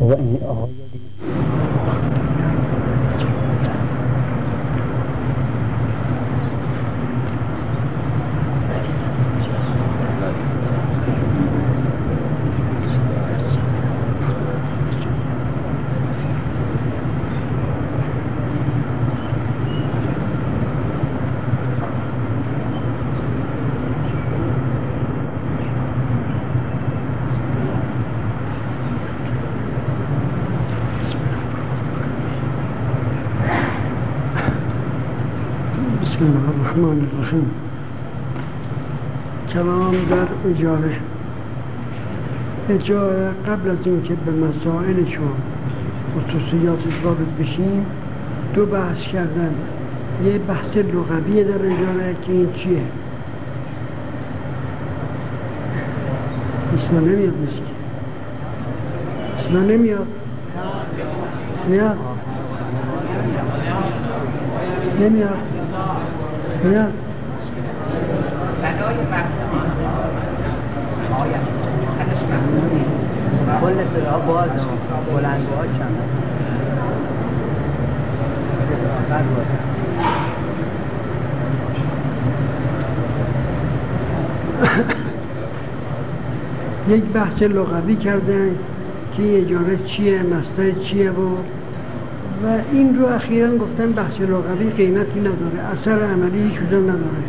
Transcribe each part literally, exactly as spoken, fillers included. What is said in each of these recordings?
آقا این آقا بسم الله الرحمن الرحیم. کلام در اجاره. اجاره قبل از اینکه به مسائلشون خصوصیاتش وارد بشیم دو بحث کردن. یه بحث لغوی در اجاره که این چیه؟ اصلا نمیاد میشه اصلا نمیاد میاد نمیاد میاد صدای مردمان آیت صداش مردمان کل صدا باز بلندگوها کم آخر باز یک بحث لغوی کردن که اجاره چیه، مصدر چیه و و این رو اخیراً گفتن بحث لغوی قیمتی نداره، اثر عملی هیچ چیزی نداره.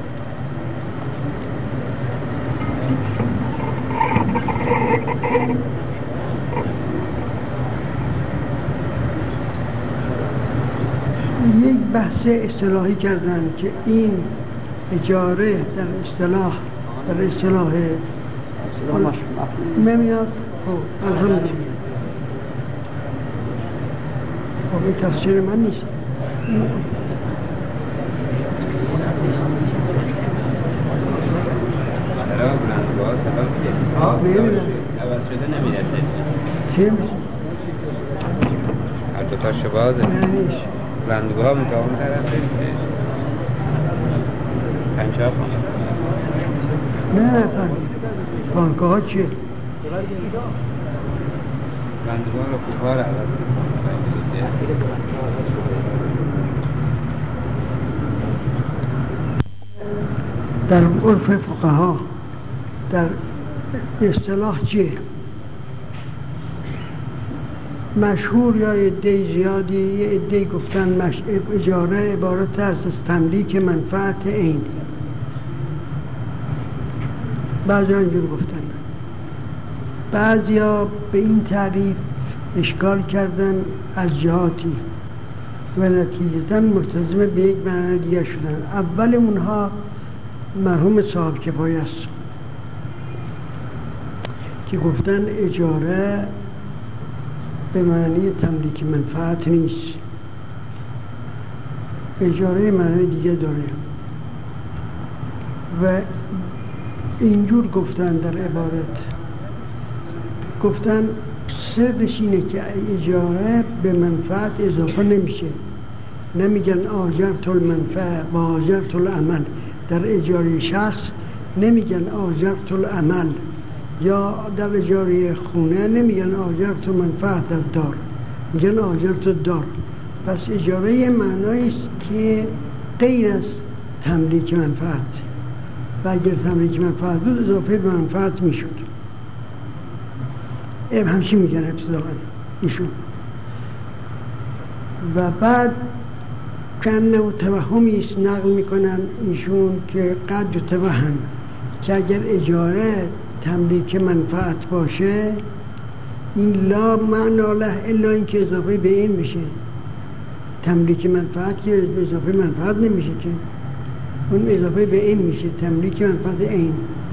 یک بحث اصطلاحی کردن که این اجاره در اصطلاح در اصطلاح نمیاد. خب الحمدلله. خب این تفسیر من نیست. سلام بلندگاه سلام دیگه عوض شده نمیرسه چه میشه؟ هر دو تا شبازه بلندگاه میتوان طرف پنچه خواهم نه پانکه ها چیه؟ بلندگاه رو کوکار عوض در عرف فقها در اصطلاح چیه؟ مشهور یا عده زیادی یه عده گفتن مش... اجاره عبارت است از تملیک منفعت عین. بعضی ها اینجور گفتن. بعضی ها به این تعریف اشکال کردن از جهاتی و نتیجتاً ملتزم به یک معنی دیگه شدن. اول اونها مرحوم صاحب کفایه است که گفتن اجاره به معنی تملیک منفعت نیست، اجاره معنی دیگه داره و اینجور گفتن در عبارت. گفتن سرش اینه که اجاره به منفعت اضافه نمیشه، نمیگن آجرت المنفعه و آجرت العمل. در اجاره شخص نمیگن آجرت العمل، یا در اجاره خونه نمیگن آجرت منفعت الدار، میگن آجرت الدار. پس اجاره معنایی است که غیر از تملیک منفعت و اگر تملیک منفعت بود اضافه به منفعت میشد. اب همچی میگن ابتداءً ایشون. و بعد کنه و توهمی است نقل میکنن ایشون که قد و توهم که اگر اجاره تملیک منفعت باشه این لا معنا له الا این که اضافه به این میشه. تملیک منفعت که اضافه منفعت نمیشه که اون اضافه به این میشه، تملیک منفعت این.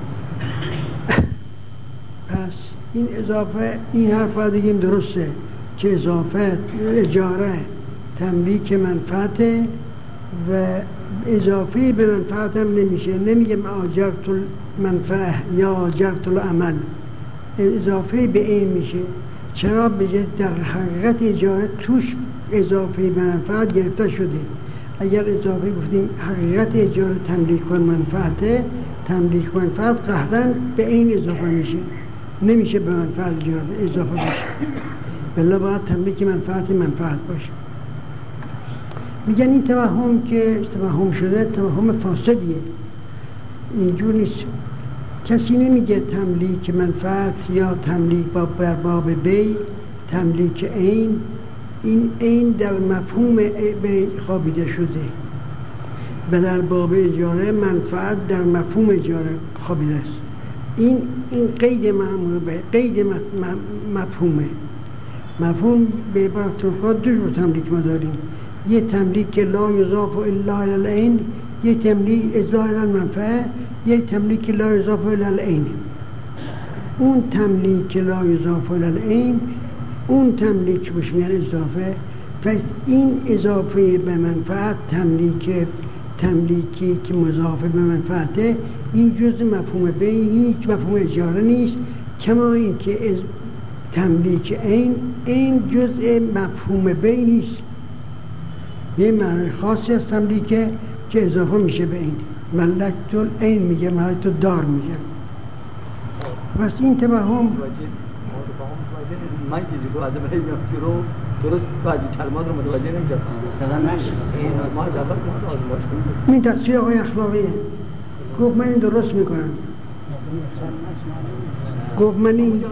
پس این اضافه این حرف دیگه درسته که اضافه اجاره تملیک منفعت و اضافه به منفعت هم نمیشه. نمیگم آجرت المنفعه یا آجرت العمل، اضافه به این میشه. چرا؟ بجه در حقیقت اجاره توش اضافه به منفعت گرفته شده. اگر اضافه گفتیم حقیقت اجاره تملیک و منفعته، تملیک و منفعت قهرن به این اضافه میشه، نمیشه به منفعت اجاره اضافه بشه. بلا باید تملیک منفعت منفعت باشه. میگن این توهم که توهم شده توهم فاسدیه، اینجور نیست. کسی نمیگه تملیک منفعت یا تملیک با باب بی، تملیک عین. این عین در مفهوم بی خوابیده شده و در باب اجاره منفعت در مفهوم اجاره خوابیده است. این این قید معمول به قید مفهومه. مفهوم به عبارت خود دو جور تملیک ما داریم، یه تملیک که لا یضاف الا الی العین، یه تملیک اضافه الی المنفعه، یه تملیک که لا یضاف الی العین. اون تملیک که لا یضاف الی العین، اون تملیک بهش میگن اضافه. و این اضافه به منفعت تملیک تملیکی که مضاف به منفعته، این جزء مفهوم بین، هیچ مفهوم اجاره نیست. کما این که تملیک عین، این جزء مفهوم بین نیست، یه معنی خاصی از تملیک که اضافه میشه به این. ملکت العین میگه، ملکت دار میگه. پس این توهم من چیزی که آدم هایی میافتی رو درست بعضی کلمات رو متوجه نمیشم. صدا نشد ما از اول ما آزمایش کنیم. این تصویر آقای اخلاقیه. گفت من این درست میکنم. گفت من این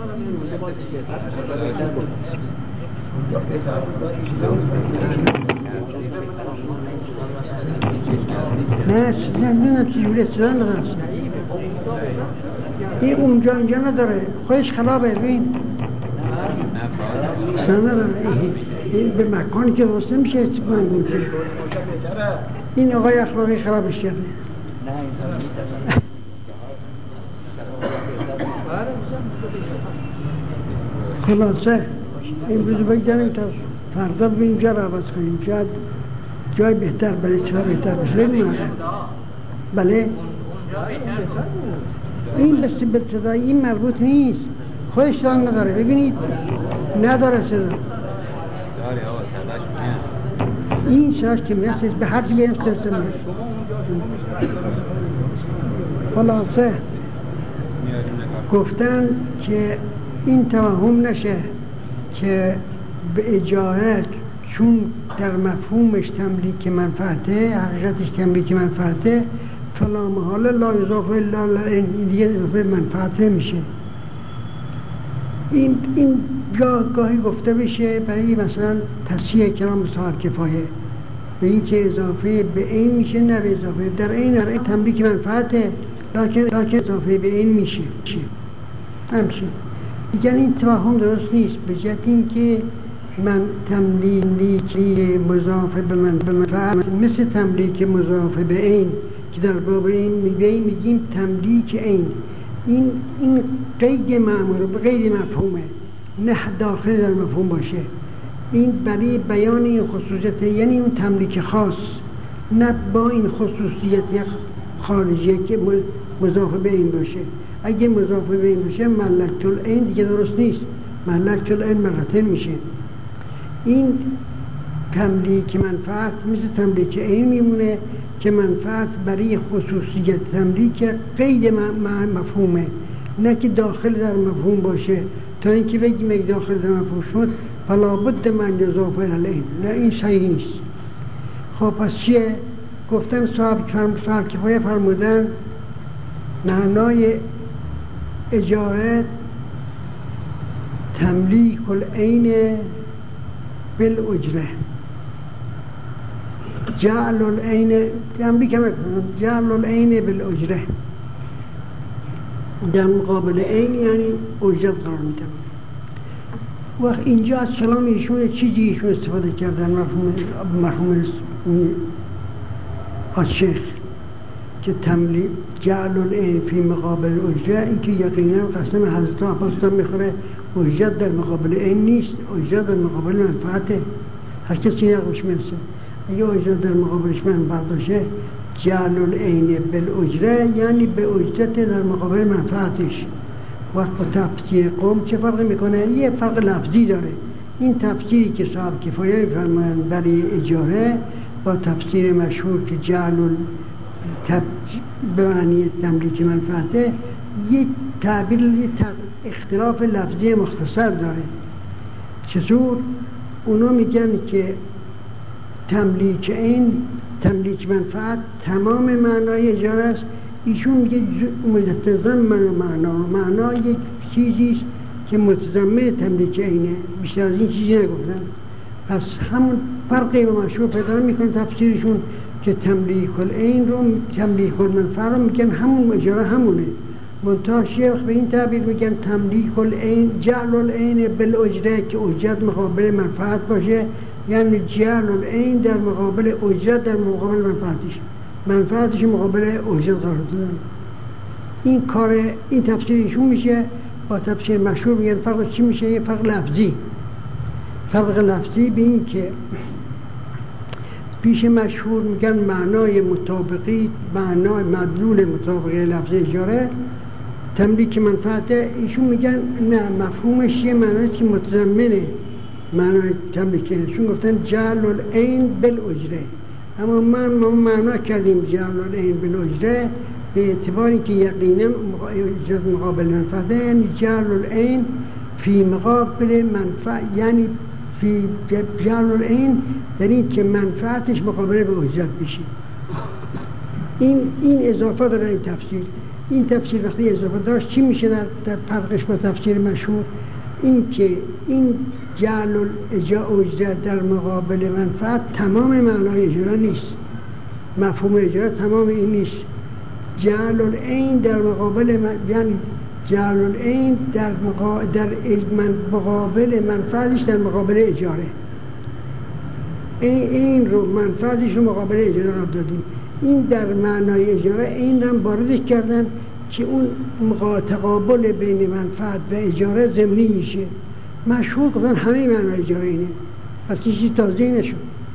نه نه نه چیزی صدا ندارست. این اونجا اینجا نداره، خودش خلابه. ببین صدا نداره. این به مکانی که درست نمیشه استفاده کنه. این آقای اخلاقی خرابش کرده. خلاصه این روز بگذاریم تا فردا ببینیم جا را عوض کنیم، شاید جای بهتر برای چرا بهتر بشه. ببینیم بله این بس به صدای این مربوط نیست، خودش صدا نداره. ببینید نداره صدا. این صداش که میست به هر چی بینست میست. خلاصه گفتن که این توهم نشه که به اجاره چون در مفهومش تملیک منفعته، حقیقتش تملیک منفعته، فلا محاله لا اضافه الا این دیگه اضافه منفعت نمیشه. این این گاه گاهی گفته بشه برای مثلا تصحیح کلام صاحب کفایه، به این که اضافه به این میشه، نه به اضافه در این در این تملیک منفعته، لکن لکن اضافه به این میشه. همچنین دیگر این توهم درست نیست، به جهت این که من تملیک مضاف به من به منفعت مثل تملیک مضاف به این که در باب این میگیم میگیم تملیک این، این این قید معمول به غیر مفهومه، نه داخل در مفهوم باشه. این برای بیان این خصوصیت، یعنی اون تملیک خاص، نه با این خصوصیت خارجی که مضاف به این باشه. اگه مضاف به این باشه ملکت العین دیگه درست نیست، ملکت العین مرتين میشه. این تملیک منفعت مثل تملیک عین میمونه که منفعت برای خصوصیت تملیک قید مفهومه، نه که داخل در مفهوم باشه. تا اینکه بگیم ای داخل در مفهوم شد فلا بد من یضاف الی العین، نه این صحیح نیست. خب پس چیه؟ گفتن صاحب صاحب کفایه فرمودن معنای اجاره تملیک العین بالاجره، جعل العین تملیک جعل العین بالاجره، در مقابل عین یعنی اجرت قرار میدن. وقت اینجا از کلام ایشون چیزی ایشون استفاده کردن مرحوم مرحوم آشیخ که تملیک جعل العین فی مقابل اجره، این که یقینا قسم حضرت عباس میخوره اجرت در مقابل عین نیست، اجرت در مقابل منفعته. هر کسی نقش میرسه اگه اجرت در مقابلش منفعت باشه جعل العین بالاجره یعنی به اجرت در مقابل منفعتش. وقت با تفسیر قوم چه فرقی میکنه؟ یه فرق لفظی داره. این تفسیری که صاحب کفایه میفرمایند برای اجاره با تفسیر مشهور که جعل تب... به معنی تملیک منفعته، یه تعبیر یه اختلاف لفظی مختصر داره. چطور؟ اونا میگن که تملیک این تملیک منفعت تمام معنای اجاره است. ایشون میگه متضمن معنا، معنا یک چیزی است که متضمن تملیک اینه، بیشتر از این چیزی نگفتن. پس همون فرقی با مشهور پیدا میکنه تفسیرشون که تملیک العین رو تملیک المنفعه رو میگن همون اجاره همونه. منتها شیخ به این تعبیر میگن تملیک العین جعل العین بالاجره که اجرت مقابل منفعت باشه، یعنی جعل العین در مقابل اجرت در مقابل منفعتش، منفعتش مقابل اجرت قرار دادن. این کار این تفسیرشون میشه. با تفسیر مشهور میگن فرق چی میشه؟ یه فرق لفظی. فرق لفظی به این که پیش مشهور میگن معنای مطابقی، معنای مدلول مطابقی لفظ اجاره تملیک منفعت، ایشون میگن نه، مفهومش یه معنی که متضمنه معنای تملیک. ایشون گفتن جعل العین بالاجره، اما من ما معنا کردیم جعل العین بالاجره به اعتباری که یقینا اجرت مقابل منفعت، یعنی جعل العین فی مقابل منفعت، یعنی فی جعل العین در این که منفعتش مقابل به اجرت بشه. این این اضافه داره این تفسیر. این تفسیر وقتی اضافه داشت چی میشه در, در فرقش با تفسیر مشهور؟ این که این جعل الاجرت در مقابل منفعت تمام معنای اجاره نیست، مفهوم اجاره تمام این نیست. جعل العین در مقابل من... یعنی جعل العین در, مقا... در من... مقابل منفعتش در مقابل اجاره، این, این رو منفعتش رو مقابل اجاره را دادیم. این در معنای اجاره این رو واردش کردن که اون تقابل بین منفعت و اجاره ضمنی میشه. مشهور گفتن همه معنای اجاره اینه، پس چیزی تازه نشد.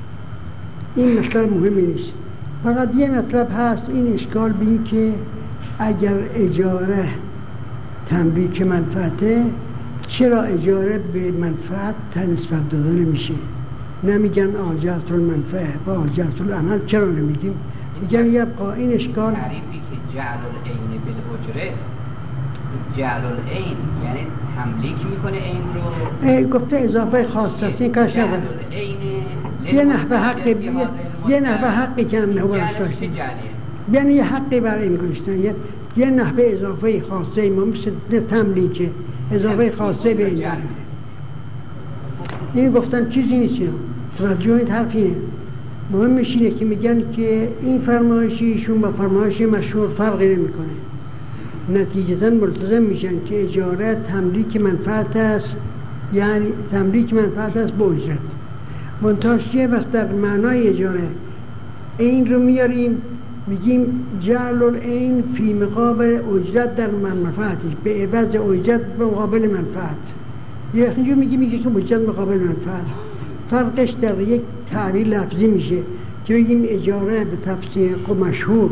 این مطلب مهمی نیست. فقط یه مطلب هست، این اشکال به این که اگر اجاره تملیک منفعته، چرا اجاره به منفعت نسبت داده نمیشه؟ نمیگن آجرت المنفعه و آجرت العمل، چرا نمیگیم؟ میگن یبقا این اشکال. تعریفی که جعل العین بالاجره، جعل العین یعنی تملیک میکنه این رو، گفته اضافه خاص است. این کاش نبود یه نحوه حقی یه نحوه حقی که هم نبودش داشتیم، یعنی یه حقی برای این گذاشتن، یه یه نحوه اضافه خاصه ما مثل تملیک اضافه خاصه به این داره. این گفتن چیزی نیست، توجه این حرف اینه. مهمش اینه که میگن که این فرمایشیشون با فرمایش مشهور فرقی نمیکنه، نتیجتاً ملتزم میشن که اجاره تملیک منفعت است، یعنی تملیک منفعت است با اجرت. منتهاش وقت در معنای اجاره این رو میاریم میگیم جعل العین فی مقابل اجرت در منفعتش، به عوض اجرت به مقابل منفعت. یه اینجا میگیم میگه که اجرت مقابل منفعت. فرقش در یک تعبیر لفظی میشه که بگیم اجاره به تفسیر مشهور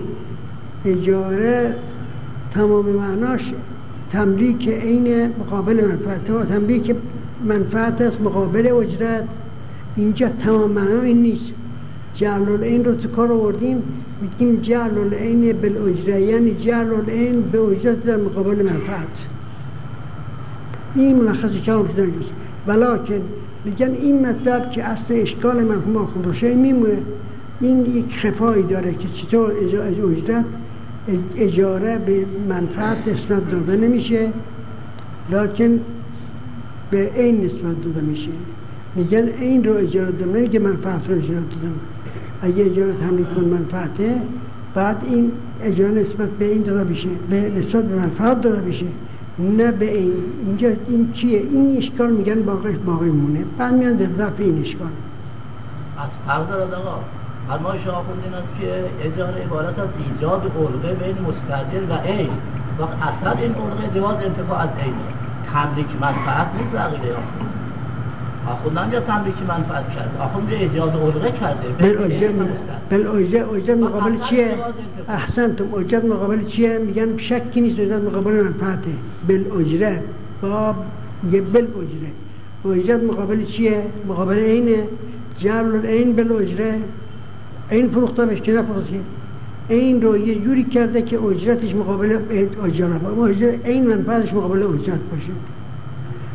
اجاره تمام معناش تملیک عین مقابل منفعت و تملیک منفعت است مقابل اجرت. اینجا تمام معنا این نیست. جعل العین رو تو کار آوردیم میگیم جعل العین بالاجره، یعنی جعل العین به اجرت در مقابل منفعت. این ملخص کلام شده نیست. ولکن میگن این مطلب که اصل اشکال مرحوم آخوند باشه میمونه. این یک خفایی داره که چطور اجرت اجاره به منفعت نسبت داده نمیشه، لکن به این نسبت داده میشه. میگن این رو اجاره دادم، نمیگه منفعت رو اجاره دادم. اگه اجاره تملیک کن منفعته، بعد این اجاره نسبت به این داده بشه، به نسبت به منفعت داده بشه، نه به این. اینجا این چیه؟ این اشکال میگن باقی باقی مونه. بعد میان به ضعف این اشکال. از فرق دارد آقا. فرمایش آخوند این است که اجاره عبارت از ایجاد علقه بین مستاجر و عین و اصل این علقه جواز انتفاع از عین، تملیک منفعت نیست. بقیده آخوند آخوندم یا تملیک منفعت کرده، آخوند ایجاد علقه کرده بل اجرت اجرت مقابل چیه؟ احسنتم. اجرت مقابل چیه؟ میگن شکی نیست اجرت مقابل منفعته. بل اجرت با یه بل اجرت اجرت مقابل چیه؟ مقابل عینه. جعل العین بل اجرت، این فروخته بشه که نفروخته، این رو یه جوری کرده که اجرتش مقابل اجاره باشه، این منفعتش مقابل اجرت باشه.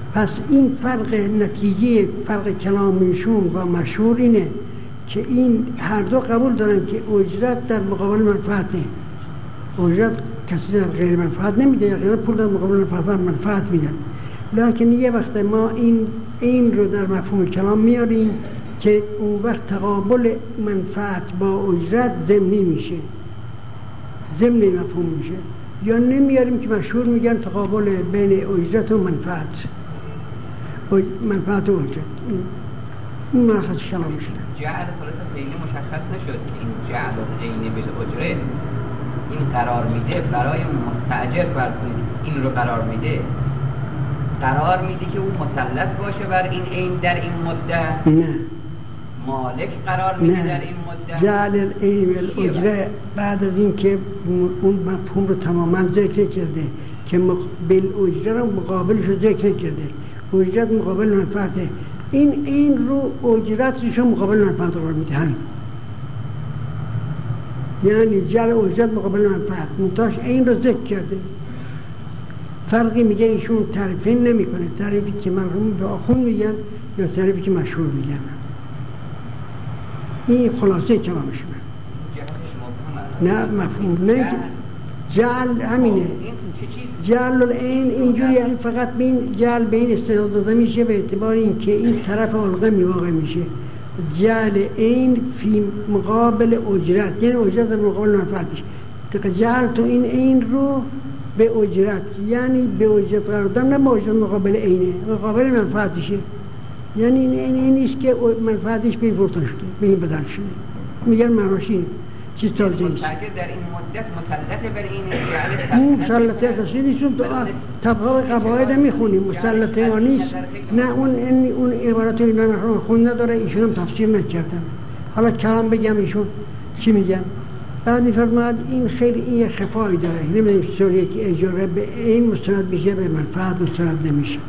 پس این فرق نتیجه فرق کلامشون با مشهور اینه که این هر دو قبول دارن که اجرت در مقابل منفعته. اجرت کسی در غیر منفعت نمیده، یا غیر پول در مقابل منفعت منفعت میدن. لکن یه وقت ما این این رو در مفهوم کلام میاریم که اون وقت تقابل منفعت با اجرت ضمنی میشه، ضمنی مفهوم میشه. یا نمیاریم که مشهور میگن تقابل بین اجرت و منفعت، منفعت و اجرت. این مرخص کلام میشه. جعل خلاص خیلی مشخص نشد که این جعل عین بالاجره این قرار میده برای مستاجر، فرض کنید این رو قرار میده قرار میده که او مسلط باشه بر این عین در این مدت؟ نه. مالک قرار میده نه. در این مدت؟ جعل العین بالاجره بعد از این که اون مفهوم رو تماما ذکر کرده که بالاجره رو مقابلش رو ذکر کرده، اجرت مقابل منفعته، این این رو اجرتش رو مقابل منفعت قرار میده. همین یعنی جعل اجرت مقابل منفعت، منتاش این رو ذکر کرده. فرقی میگه ایشون تعریفین نمیکنه، تعریفی که مرحوم به آخون میگن یا تعریفی که مشهور میگن. این خلاصه کلامشونه. نه مفهوم نه جعل همینه. جعل العین اینجوری فقط بین جعل بین استعداد داده میشه به اعتبار اینکه این طرف علقه میواقع میشه. جعل عین فی مقابل اجرت، یعنی اجرت در مقابل منفعتش. جعل تو این عین رو به اجرت، یعنی به اجرت قرار دادن، نه به اجرت مقابل عینه، مقابل منفعتشه. یعنی این این نیست که منفعتش به این فرطان شده، به این بدل شده. میگن معناش چیز تازه نیست. مستاجر در این مدت مسلطه بر این اون مسلطه کسی نیستون تو طبقه قواعد میخونیم مسلطه یا نیست. نه اون اون عبارت اینا محروم خون نداره، ایشون هم تفسیر نکردن. حالا کلام بگم ایشون چی میگن. بعد میفرماید این خیلی این خفایی داره، نمیدونیم چطوریه که اجاره به این مستند میشه به منفعت مستند نمیشه.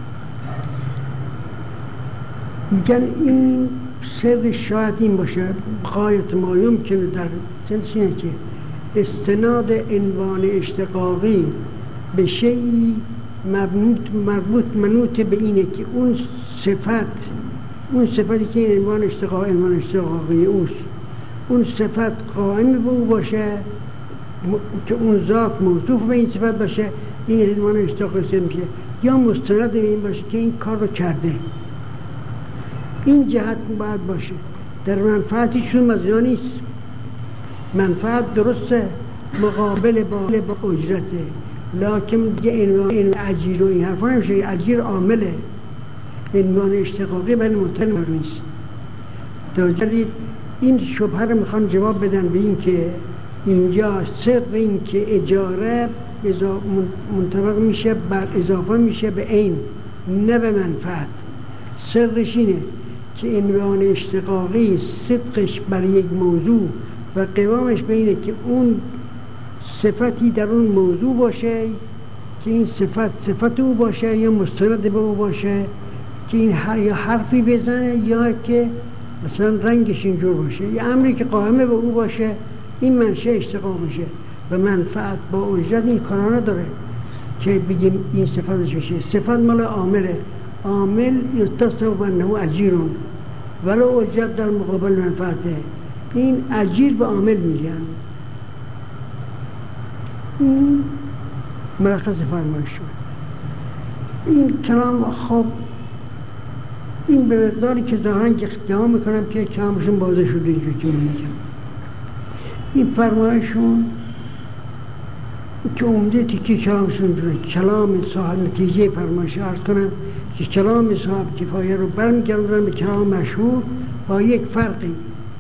میگن این سر شاید این باشه غایت ما یمکنه در سنس اینه که استناد عنوان اشتقاقی به شیئی مربوط مربوط منوط به اینه که اون صفت اون صفتی که این عنوان اشتقاقی عنوان اشتقاقی اوست، اون صفت قائم به او باشه م... که اون ذات موصوف به این صفت باشه، این عنوان اشتقاقی میشه. یا مستند به این باشه که این کار رو کرده. این جهت باید باشه. در منفعتشون مزیان نیست. منفعت درسته مقابل با, با اجرته، لکن دیگه عنوان اجیر و این حرفا نمیشه. اجیر عامله، عنوان اشتقاقی برای مطلع نیست. توجه این شبهه رو میخوان جواب بدن به این که اینجا سر این که اجاره منطبق میشه بر اضافه میشه به عین نه به منفعت. سرش اینه که عنوان اشتقاقی صدقش بر یک موضوع و قوامش بینه که اون صفتی در اون موضوع باشه که این صفت صفت او باشه یا مستند به او باشه که این یا حرفی بزنه یا که مثلا رنگش اینجور باشه یا امری که قائمه به او باشه. این منشه اشتقاق میشه. و منفعت با اجرت این کارا نداره که بگیم این صفتش بشه. صفت مال عامله، عامل یتصف انه اجیرون ولو اجرت در مقابل منفعته. این اجیر به عامل میگن. این ملخص فرمایش شد. این کلام خب این به مقداری که دارن که اختیام میکنم که کلامشون بازه شده اینجور که میگم. این فرمایشون که عمده تیکی کلامشون داره. کلام صاحب نتیجه فرمایش عرض کنم که کلام صاحب کفایه رو برمیگردن به کلام مشهور با یک فرقی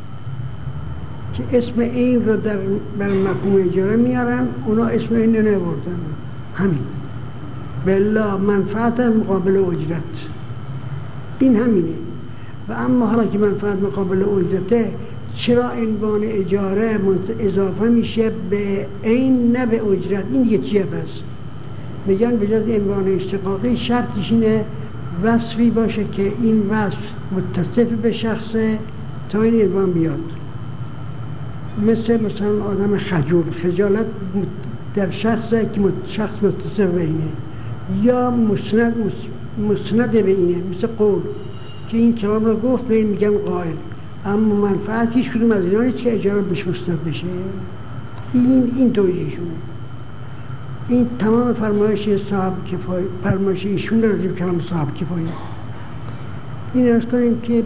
که اسم این رو در بر مفهوم اجاره میارن، اونا اسم این رو نبردن. همین بلا منفعت مقابل اجرت، این همینه. و اما حالا که منفعت مقابل اجرته، چرا عنوان اجاره اضافه میشه به عین نه به اجرت؟ این یه چیه پس؟ میگن به جز عنوان اشتقاقی شرطش اینه وصفی باشه که این وصف متصف به شخصه تا این عنوان بیاد. مثل مثلا آدم خجول، خجالت در شخصه که شخص متصف به اینه، یا مسند مستند به اینه، مثل قول که این کلام رو گفت به این میگم قائل، اما منفعت هیچ کدوم از اینا نیست که اجاره بهش مستند بشه. این این توجیهشونه. این تمام فرمایش صاحب کفایه، فرمایش ایشون رو راجع به کلام صاحب کفایه. این ارز کنیم که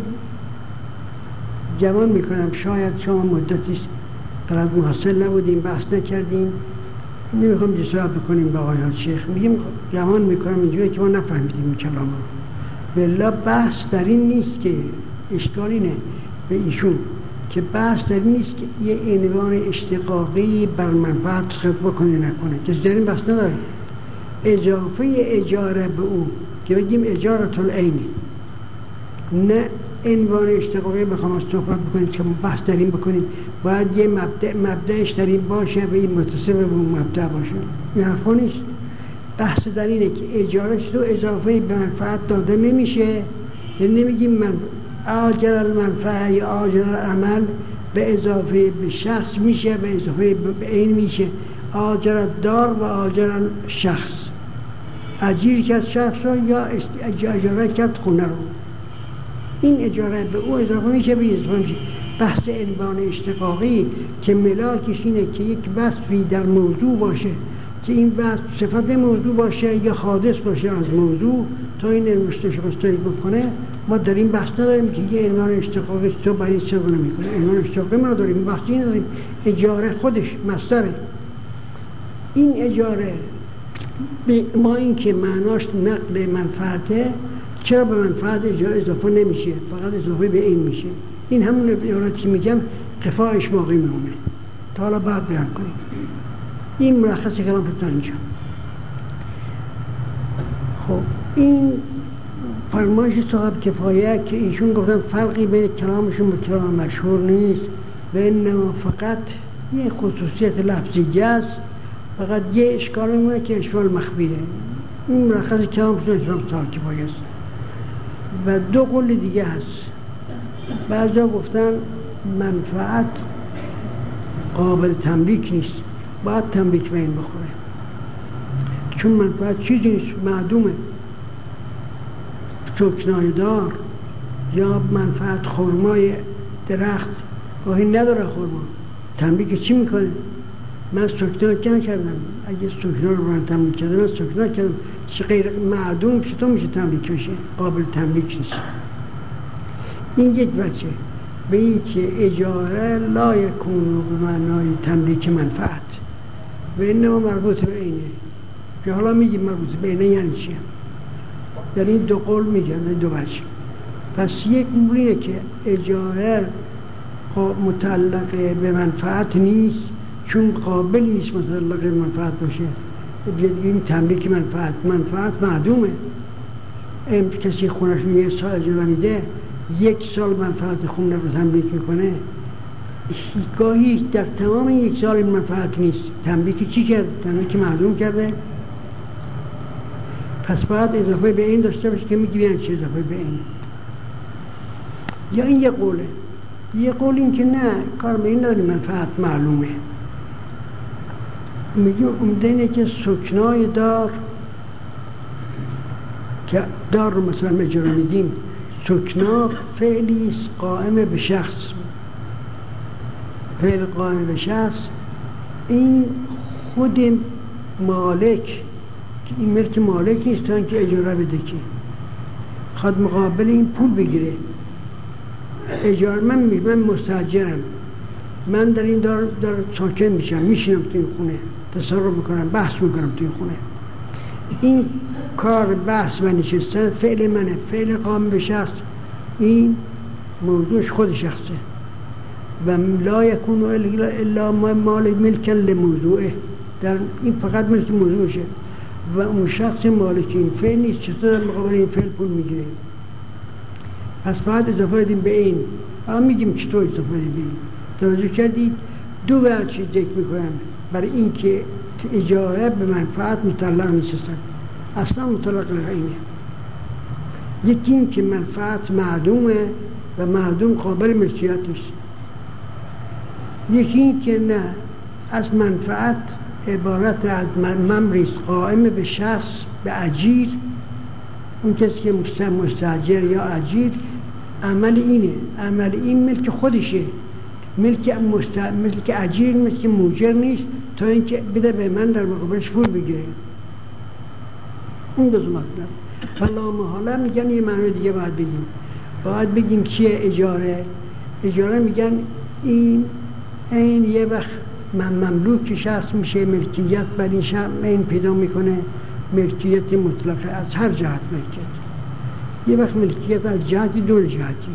جوان میکنم، شاید شما مدتی قرار محصل نبودیم، بحث نکردیم، نمیخوام جسارت بکنیم به آقایان شیخ، میگیم جوان میکنم اینجوری که ما نفهمیدیم این کلام رو. بلا بحث در این نیست که اشکال اینه به ایشون که بحث در این نیست که یه عنوان اشتقاقی بر منفعت خط بکنه نکنه، کسی در این بحث نداره. اضافه اجاره به او که بگیم اجارت العینی، نه عنوان اشتقاقی بخوام از صحبت بکنیم که بحث در این بکنیم باید یه مبدأ مبدأش در این باشه و این متصف به اون مبدأ باشه. این حرفا نیست. بحث در اینه که اجارش تو اضافه به منفعت داده نمیشه، یعنی نمیگیم من آجر المنفعه یا آجر العمل به اضافه به شخص میشه، به اضافه به عین میشه. آجر دار و آجر شخص، اجیر کرد شخص رو یا اجاره کرد خونه رو، این اجاره به او اضافه میشه به اضافه میشه. بحث عنوان اشتقاقی که ملاکش اینه که یک وصفی در موضوع باشه که این وصف صفت موضوع باشه یا حادث باشه از موضوع تا این اشتقاقی بکنه. ما در این بحث نداریم که یه عنوان اشتقاقی تو برای چه رو نمیکنه. عنوان اشتقاقی ما داریم، بحثی نداریم. اجاره خودش مصدره. این اجاره ما این که معناش نقل منفعته، چرا به منفعت اجاره اضافه نمیشه، فقط اضافه به این میشه. این همون عبارتی که میگم قفاش باقی میمونه تا حالا بعد بیان کنیم. این ملخص کلام تا اینجا. خب این فرمایش صاحب کفایه که ایشون گفتن فرقی بین کلامشون با کلام مشهور نیست و انما فقط یه خصوصیت لفظی است، فقط یه اشکال میمونه که اشکال مخفیه. این ملخص کلامشون صاحب کفایه است. و دو قول دیگه هست. بعضا گفتن منفعت قابل تملیک نیست، باید تملیک به این بخوره، چون منفعت چیزی نیست، معدومه. سکنای دار یا منفعت خرمای درخت گاهی نداره خرما، تملیک چی میکنه؟ من سکنا که نکردم، اگه سکنا رو برن تملیک کردم من سکنا کردم، چه غیر معدوم چطور میشه تملیک بشه؟ قابل تملیک نیست. این یک وجه به این که اجاره لا یکون به معنای تملیک منفعت و اینما مربوط به اینه که حالا میگیم مربوط به اینه یعنی چیه. در این دو قول میگن، دو وجه. پس یک مورینه که اجاره متعلق به منفعت نیست، چون قابل نیست متعلق به منفعت باشه. این تملیک منفعت منفعت معدومه. ام کسی خونش یه سال اجاره میده، یک سال منفعت خونه رو تملیک میکنه، گاهی در تمام یک سال این منفعت نیست. تملیک چی کرد؟ تملیک معدوم کرده. پس باید اضافه به این داشته باشه که میگی بیان چه اضافه به این. یا این یه قوله. یه قول این که نه، کار به این نداری، منفعت معلومه. میگیم عمده اینه که سکنای دار که دار رو مثلا اجاره میدیم، سکنا فعلی است قائم به شخص، فعل قائم به شخص. این خود مالک که این ملک مالک نیست تا اینکه اجاره بده که خود مقابل این پول بگیره. اجاره من من مستاجرم، من در این دار در ساکن میشم، میشینم تو این خونه، تصرف میکنم، بحث میکنم تو این خونه. این کار بحث و نشستن فعل منه، فعل قائم به شخص. این موضوعش خود شخصه و لا یکون الا مال ملکا لموضوعه، در این فقط ملک موضوعشه و اون شخص مالک این فعل نیست. چطور در مقابل این فعل پول میگیره؟ پس باید اضافه بدیم به این. آقا میگیم چطور اضافه بدیم؟ توجه کردید؟ دو وجه ذکر میکنم برای این که اجاره به منفعت متعلق نیستن، اصلا متعلق اینه. یکی این که منفعت معدومه و معدوم قابل ملکیت نیست. یکی این که نه، از منفعت عبارت از ممریست قائم به شخص، به اجیر اون کسی که مستاجر یا اجیر عمل اینه، عمل این ملک خودشه، ملک مست... ملک اجیر ملک موجر نیست تا اینکه بده به من در مقابلش پول بگیره. اون دو مطلب. فلا محاله میگن یه معنی دیگه باید بگیم. باید بگیم چیه اجاره؟ اجاره میگن این این یه وقت من مملوک شخص میشه، ملکیت بر این شخص این پیدا میکنه، ملکیت مطلقه از هر جهت ملکیت. یه وقت ملکیت از جهتی دو جهتی،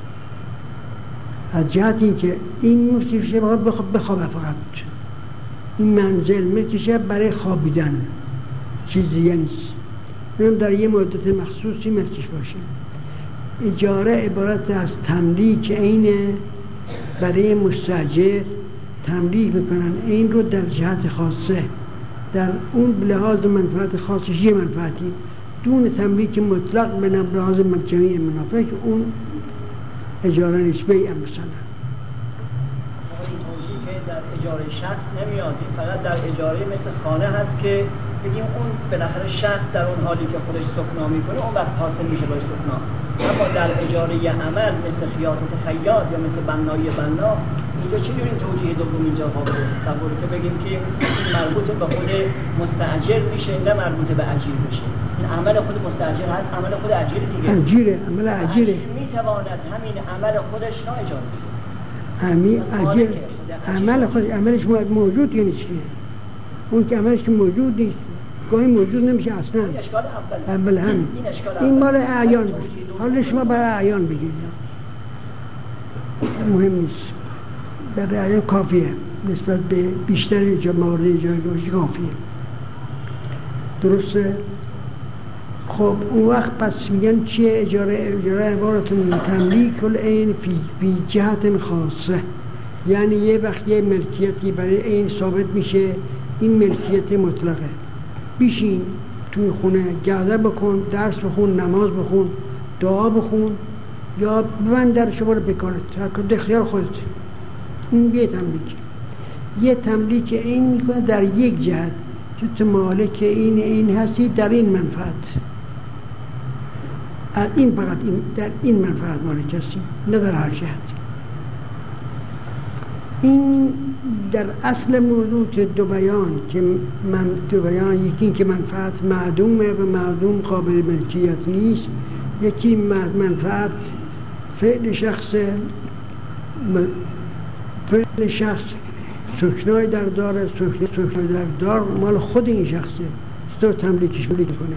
از جهت این که این ملکیشه باید بخوابه فقط، این منزل ملکیشه برای خوابیدن، چیز دیگه نیست، اینم در یه مدت مخصوصی ملکش باشه. اجاره عبارت از تملیک اینه برای مستاجر، تملیک میکنن این رو در جهت خاصه، در اون لحاظ منفعت خاصش یه منفعتی، دون تملیک مطلق به لحاظ جمیع منافع که اون اجاره نیست، بیع مثلا. این توجیه که در اجاره شخص نمیاد، فقط در اجاره مثل خانه هست که بگیم اون بالاخره شخص در اون حالی که خودش سکنا میکنه اون وقت حاصل میشه باش سکنا. اما در اجاره عمل مثل خیاطت خیاط یا مثل بنایی بنا، اینجا چی داریم توجیه دوم اینجا قابل تصوره که بگیم که مربوط به خود مستاجر میشه نه مربوط به اجیر میشه. این عمل خود مستاجر هست، عمل خود اجیر دیگه. اجیره، عمل اجیره. میتواند همین عمل خودش نه اجاره بشه. همین اجیر عمل خود عملش موجود نیست که. اون که عملش موجود نیست. گاهی موجود نمیشه اصلا. این اشکال اول. اول همین. این مال اعیان بود. حالا شما برای اعیان بگید. مهم نیست. برای اعیان کافیه. نسبت به بیشتر جا موارد اجاره که باشه کافیه. درسته؟ خب اون وقت پس میگن چیه اجاره؟ اجاره عبارت من تملیک العین فی بی جهت خاصه، یعنی یه وقت یه ملکیتی برای این ثابت میشه، این ملکیت مطلقه. بیشین توی خونه گرده بکن، درس بخون، نماز بخون، دعا بخون یا ببند در شما رو بکارت، هر کار اختیار خودت. این یه تملیک. یه تملیک این میکنه در یک جهت که تو مالک این این هستی در این منفعت، این فقط این در این منفعت مالک هستی، نه در هر جهت. این در اصل موضوع دو بیان که من دو بیان، یکی این که منفعت معدومه و معدوم قابل ملکیت نیست، یکی منفعت فعل شخص فعل شخص سکنای در داره، سکنای در دار مال خود این شخصه، تو تملیکش ملیک کنه.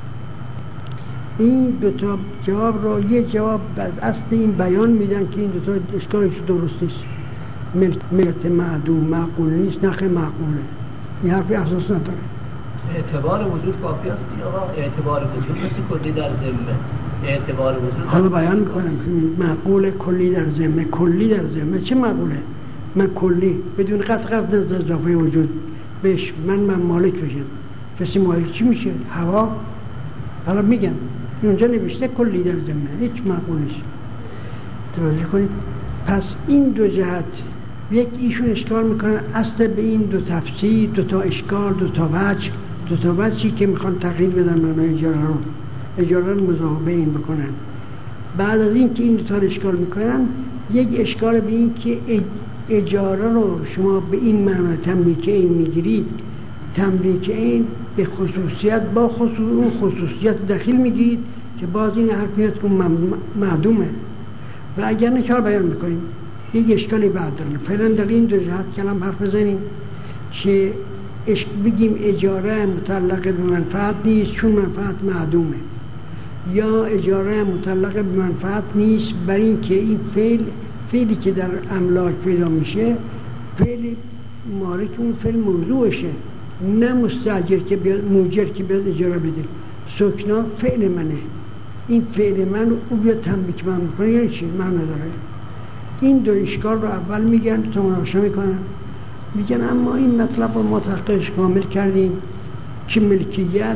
این دوتا جواب را یه جواب از اصل این بیان میدن که این دوتا اشکالش درست نیست. ملکیت معدوم معقول نیست، نخ معقوله، این حرفی اساس نداره. اعتبار وجود کافی است دیگه آقا، اعتبار وجود مثل کلی در ذمه، اعتبار وجود حالا بیان میکنم که معقول کلی در ذمه، کلی در ذمه چه معقوله؟ من کلی بدون قطع قطع اضافه وجود بهش من من مالک بشم، کسی مالک چی میشه؟ هوا. حالا میگم اونجا نوشته کلی در ذمه، هیچ معقول نیست. توجه کنید. پس این دو جهت یک ایشون اشکال میکنن اصل به این دو تفسیر، دو تا اشکال، دو تا وجه، دو تا وجهی که میخوان تغییر بدن معنای اجاره رو، اجاره رو مضاف به این بکنن. بعد از این که این دو تا اشکال میکنن، یک اشکال به این که اجاره رو شما به این معنای تملیک این میگیرید، تملیک این به خصوصیت با خصوص اون خصوصیت داخل میگیرید که باز این حرفیت که معدومه. و اگر نکار بیان میکنیم یک اشکالی بعد داریم. فعلا در این دو جهت کلام حرف بزنیم که بگیم اجاره متعلق به منفعت نیست چون منفعت معدومه، یا اجاره متعلق به منفعت نیست بر این که این فعل فعلی که در املاک پیدا میشه فعل مالک اون فعل موضوعشه، نه مستاجر که بیاد موجر که بیاد اجاره بده. سکنا فعل منه، این فعل من او بیاد تملیک من میکنه یعنی چی؟ من نداره. این دو اشکال رو اول میگن تا مناقشه میکنن، میگن اما این مطلب رو ما تحقیقش کامل کردیم که ملکیت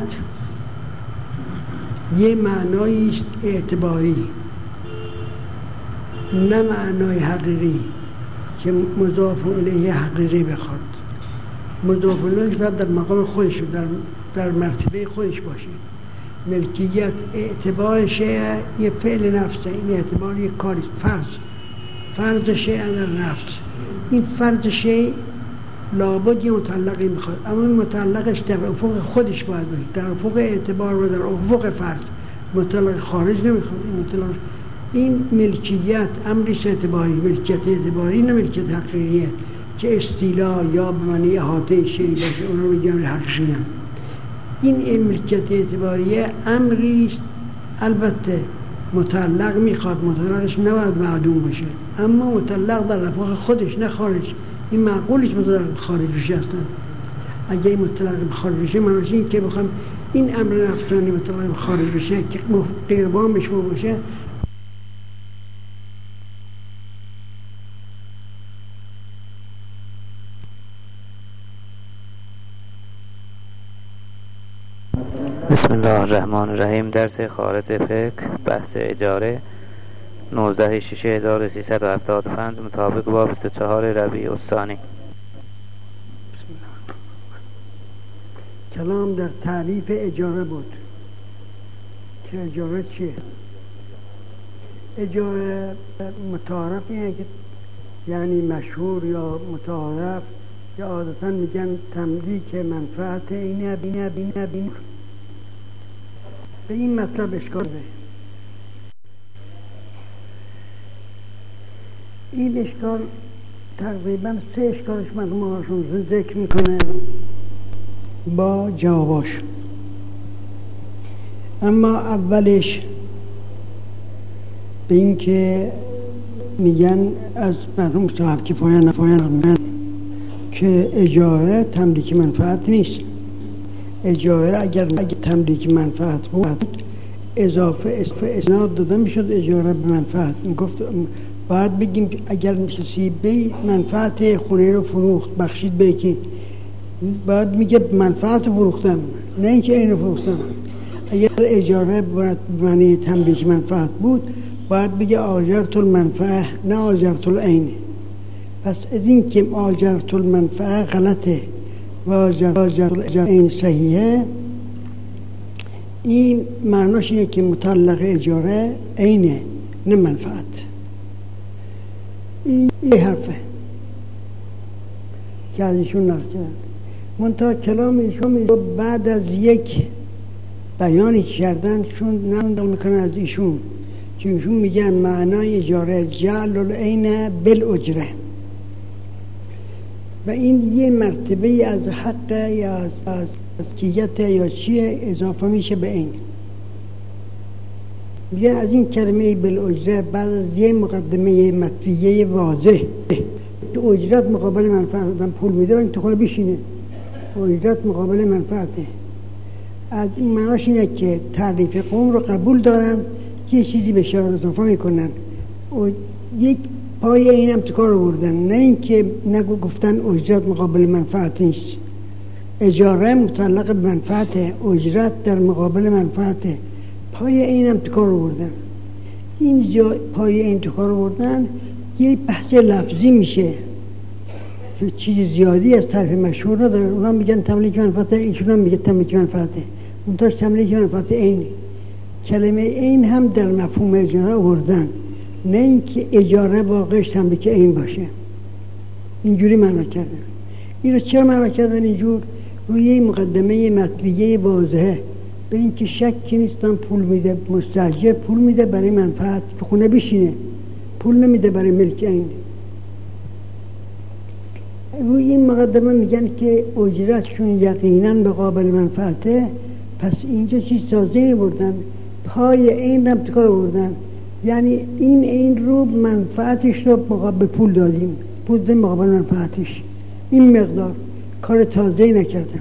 یه معنایی است اعتباری، نه معنای حقیقی که مضاف الیه حقیقی بخواد. مضاف الیه باید در مقام خودش در, در مرتبه خودش باشه. ملکیت اعتبار شیء یه فعل نفسه، این اعتبار یک کاری فرض فرض شیء در نفس. این فرض شیء لابد یه متعلقی میخواد، اما این متعلقش در افق خودش باید باشه، در افق اعتبار و در افق فرض، متعلق خارج نمیخواد. این متعلق این ملکیت امریست اعتباری، ملکیت اعتباری نه ملکیت حقیقیه که استیلا یا به معنی احاطه شیء باشه، اون رو میگن حقیقی هم. این ملکیت اعتباریه امریست، البته متعلق میخواد، متعلقش نباید معدوم باشه، اما متعلق در افق خودش نه خارج. این معقولش متعلق خارج بشه هستن. اگه این متعلق خارج بشه معنیش این که بخوام این امر نفسانی متعلق خارج بشه که قیربانش باشه. بسم الله الرحمن الرحیم. درس خارج فقه، بحث اجاره، نوزده شش هزار و سیصد و هفتاد و پنج مطابق با بیست و چهار ربیع الثانی. کلام در تعریف اجاره بود که اجاره چیه؟ اجاره متعارف اینه که یعنی مشهور یا متعارف یا عادتا میگن تملیک منفعت اینه بینه بینه بینه. به این مطلب اشکال ده. این اشکال تقریبا سه اشکالش من مارشون ذکر میکنه با جواباش. اما اولش به این که میگن از مرحوم صاحب کفایه نفایه که اجاره تملیک منفعت نیست. اجاره اگر اگر تملیک منفعت بود اضافه اسناد داده میشد اجاره به منفعت. این گفت باید بگیم اگر کسی به منفعت خونه رو فروخت بخشید به کی، باید میگه منفعت فروختم نه اینکه اینو فروختم. اگر اجاره باید معنی تملیک منفعت بود باید بگه آجرت المنفعه نه آجرت العین. پس از این که آجرت المنفعه غلطه و آجرت العین صحیحه، این معناش اینه که متعلق اجاره عینه نه منفعت. این یه حرفه که از ایشون نقل کردن. منتها کلام ایشون بعد از یک بیانی کردن چون نقل میکنن از ایشون که ایشون میگن معنای اجاره جعل العین بالاجره و این یه مرتبه از حق یا از کیت یا چیه اضافه میشه به این. میگن از این کلمه بالاجره بعد از یه مقدمه مطویه واضح که اجرت مقابل منفعت آدم پول میده و این تو خونه بشینه، اجرت مقابل منفعته. از این معناش اینه که تعریف قوم رو قبول دارن، یه چیزی به شعار اضافه میکنن و یک پای این هم تو کار بردن، نه اینکه نگو گفتن اجرت مقابل منفعت نیست. اجاره متعلق به منفعته، اجرت در مقابل منفعته، پای این هم تو کار بردن. این جا پای این تو کار بردن یه بحث لفظی میشه که چیز زیادی از طرف مشهور نداره. اونا میگن تملیک منفعته، ایشون هم میگه تملیک منفعته، منتاش تملیک منفعته این. کلمه این هم در مفهوم اجاره آوردن، نه اینکه اجاره واقعش تملیک این باشه. اینجوری معنا کردن. این رو چرا معنا کردن اینجور؟ روی مقدمه مطویه واضحه به اینکه شکی نیستن پول میده، مستاجر پول میده برای منفعت که خونه بشینه، پول نمیده برای ملک این. روی این مقدمه میگن که اجرتشون یقینا به قابل منفعته، پس اینجا چیز تازه بردن، پای این رو ابتکار بردن، یعنی این این رو منفعتش رو مقابل پول دادیم، پول دادیم مقابل منفعتش. این مقدار کار تازه نکردن.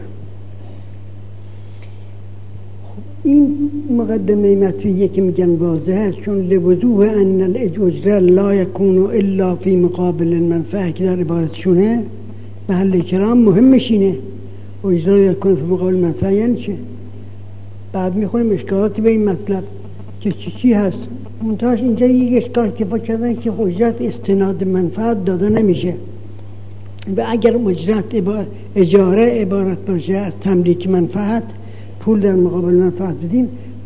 این مقدمه مطویه که میگن واضحه چون لوضوح ان الاجره لا یکون الا فی مقابل المنفعه که در عبارتشونه محل کرام مهمش اینه. اجره یکون فی مقابل المنفعه یعنی چه؟ بعد میخونیم اشکالاتی به این مطلب که چی چی هست. منتهاش اینجا یک اشکال که با کردن که اجرت استناد منفعت داده نمیشه و اگر اجرت اجاره عبارت باشه از تملیک منفعت، پول در مقابل منفعت بدیم،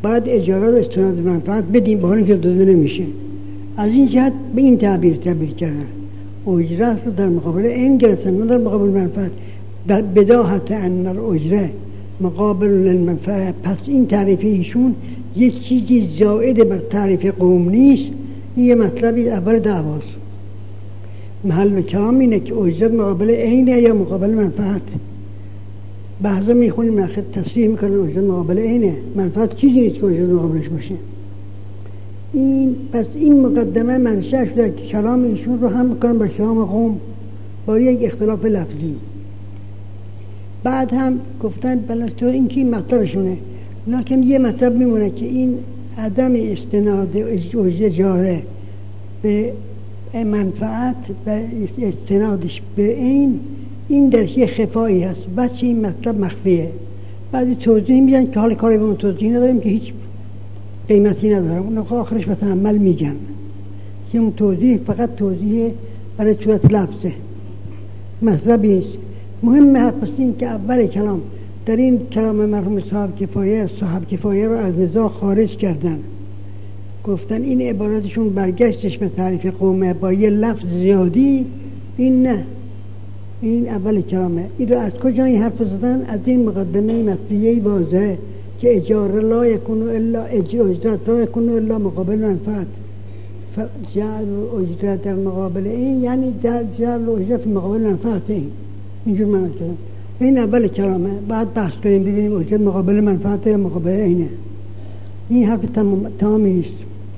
باید اجاره رو استناد منفعت بدیم، با اینکه داده نمیشه. از این جهت به این تعبیر تعبیر کردن، اجرت رو در مقابل این گرفتن، نه در مقابل منفعت. بداهت ان الاجره مقابل للمنفعه. پس این تعریف ایشون یه چیزی زائد بر تعریف قوم نیست، این یه مطلبی اول دعواست. محل کلام اینه که اجرت مقابل عینه یا مقابل منفعت. بعضا میخونیم نخیر تصریح میکنن اجرت مقابل عینه، منفعت چیزی نیست که اجرت مقابلش باشه. این پس این مقدمه منشأ شده که کلام ایشون رو هم میکنن با کلام قوم با یک اختلاف لفظی. بعد هم گفتن بلستو این که مطلبشونه، لیکن یه مطلب میمونه که این عدم استناد اجاره به منفعت و استنادش به این این درش یه خفایی هست، بچه این مطلب مخفیه. بعضی توضیح میدن که حال کاری به اون توضیح نداریم که هیچ قیمتی ندارم، اون آخرش به تأمل میگن که اون توضیح فقط توضیح برای صورت لفظه، مطلبی نیست. مهم هست این که اول کلام در این کلام مرحوم صاحب کفایه صاحب کفایه رو از نزاع خارج کردن، گفتن این عبارتشون برگشتش به تعریف قومه با یه لفظ زیادی. این نه، این اول کلامه. این رو از کجا این حرف زدن؟ از این مقدمه مطلعی واضحه که اجاره لا یکونو الا اجرت لا یکونو الا مقابل منفعت. جعل اجرت در مقابل این یعنی در جعل اجرت مقابل منفعت. این اینجور معنی کردن. این اول کلامه. بعد بحث کنیم ببینیم اجرت مقابل منفعت یا مقابل اینه. این حرف تمام تمامی نیست.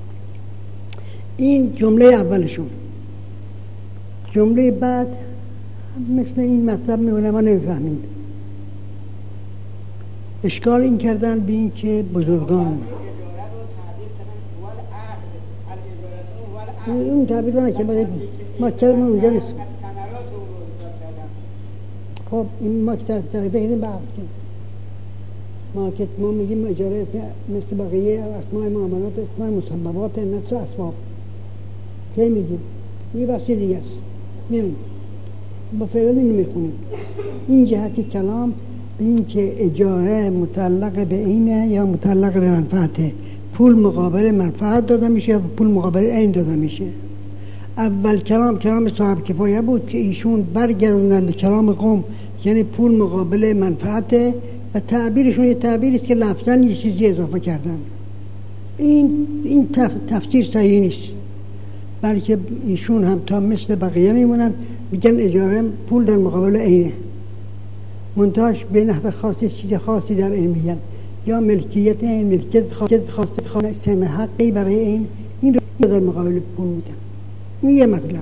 این جمله اولشون. جمله بعد مثل این مطلب میونه ما نمیفهمیم. اشکال این کردن به این که بزرگان اون تعبیر رو نکنه، ما کلمه اونجا نیست. خب این ما که تعریفه هیدیم به عقد کنیم، ما که ما میگیم اجاره مثل بقیه اسماء معاملات اسماء مسببات نصر اسباب که میگیم یه بحثی دیگه است. میگیم با فعلا اینو میخونیم. این جهتی کلام به این که اجاره متعلق به اینه یا متعلق به منفعته، پول مقابل منفعت داده میشه یا پول مقابل این داده میشه. اول کلام کلام صاحب کفایه بود که ایشون برگردوندن به کلام قوم، یعنی پول مقابل منفعته و تعبیرشون یه تعبیری است که لفظاً یه چیزی اضافه کردن. این این تف... تفسیر صحیح نیست، بلکه ایشون هم تا مثل بقیه میمونن میگن اجاره پول در مقابل اینه، منتهاش به نحو خاصی چیز خاصی در این میگن، یا ملکیت این ملکیت خاصی خاصی خانه سهم حقی برای این این رو در مقابل پول میدن. این یه مطلب.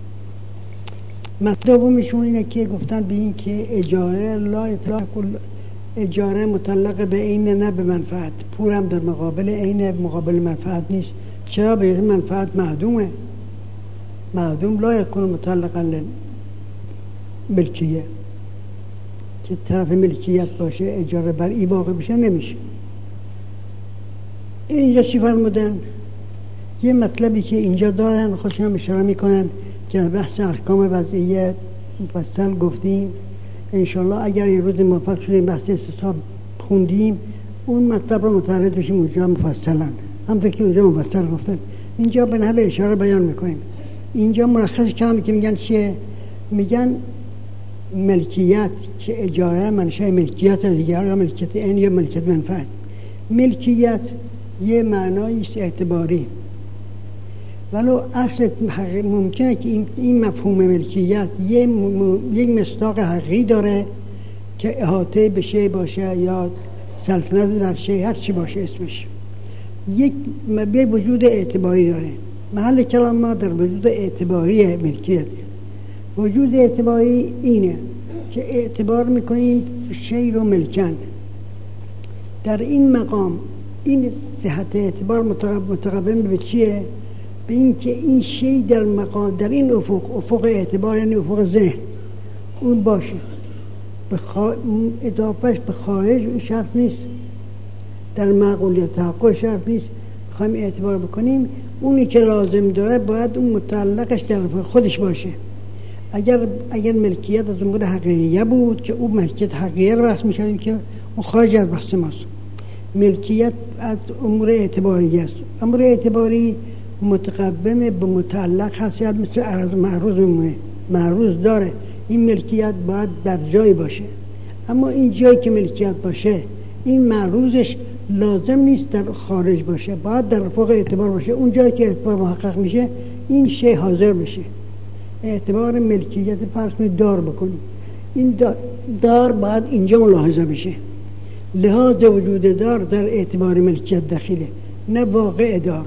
مطلب دومشون اینه که گفتن به این که اجاره لا اطلاق اجاره متعلق به این نه به منفعت، پول هم در مقابل این مقابل منفعت نیست. چرا؟ به این منفعت معدومه، معدوم لا یکون متعلقا ملکیه، که طرف ملکیت باشه اجاره بر ای واقع بشه نمیشه. اینجا چی فرمودن؟ یه مطلبی که اینجا دارن خودشون هم اشاره میکنن که بحث احکام وضعیت مفصل گفتیم. انشالله اگر یه روز موفق شدیم بحث استصحاب خوندیم اون مطلب رو متعرض بشیم اونجا مفصلا، همونطور که اونجا مفصل گفتن. اینجا به نحو اشاره بیان میکنیم. اینجا مرخص کلامی که میگن چیه؟ میگن ملکیت که اجاره منشأ ملکیت دیگر یا ملکیت این یا ملکیت منفعت. ملکیت یه معنایی است اعتباری، ولو اصل ممکنه که این, این مفهوم ملکیت یه م... یک مصداق حقیقی داره که احاطه به شی باشه یا سلطنت در شی هر چی باشه اسمش، یک به وجود اعتباری داره. محل کلام ما در وجود اعتباری ملکیت. وجود اعتباری اینه که اعتبار میکنیم شی رو ملکن. در این مقام این صحت اعتبار متقابل به چیه؟ به این که این شی در مقام در این افق افق اعتبار یعنی افق ذهن اون باشه، به خوا... اضافهش به خارج شرط نیست، در معقولیت تحقق شرط نیست. خواهیم اعتبار بکنیم اونی که لازم داره باید اون متعلقش در خودش باشه. اگر اگر ملکیت از امور حقیقیه بود که اون ملکیت حقیقیه رو بحث می‌کردیم که اون خارج از بحث ماست. ملکیت از امور اعتباری است. امور اعتباری متقوم به متعلق هست، مثل عرض معروض میمونه، معروض داره. این ملکیت باید در جای باشه، اما این جایی که ملکیت باشه این معروضش لازم نیست در خارج باشه، باید در افق اعتبار باشه. اون جایی که اعتبار محقق میشه این شی حاضر بشه. اعتبار ملکیت فرض کنید دار بکنید، این دار باید اینجا ملاحظه بشه. لحاظ وجود دار در اعتبار ملکیت داخله، نه واقع دار.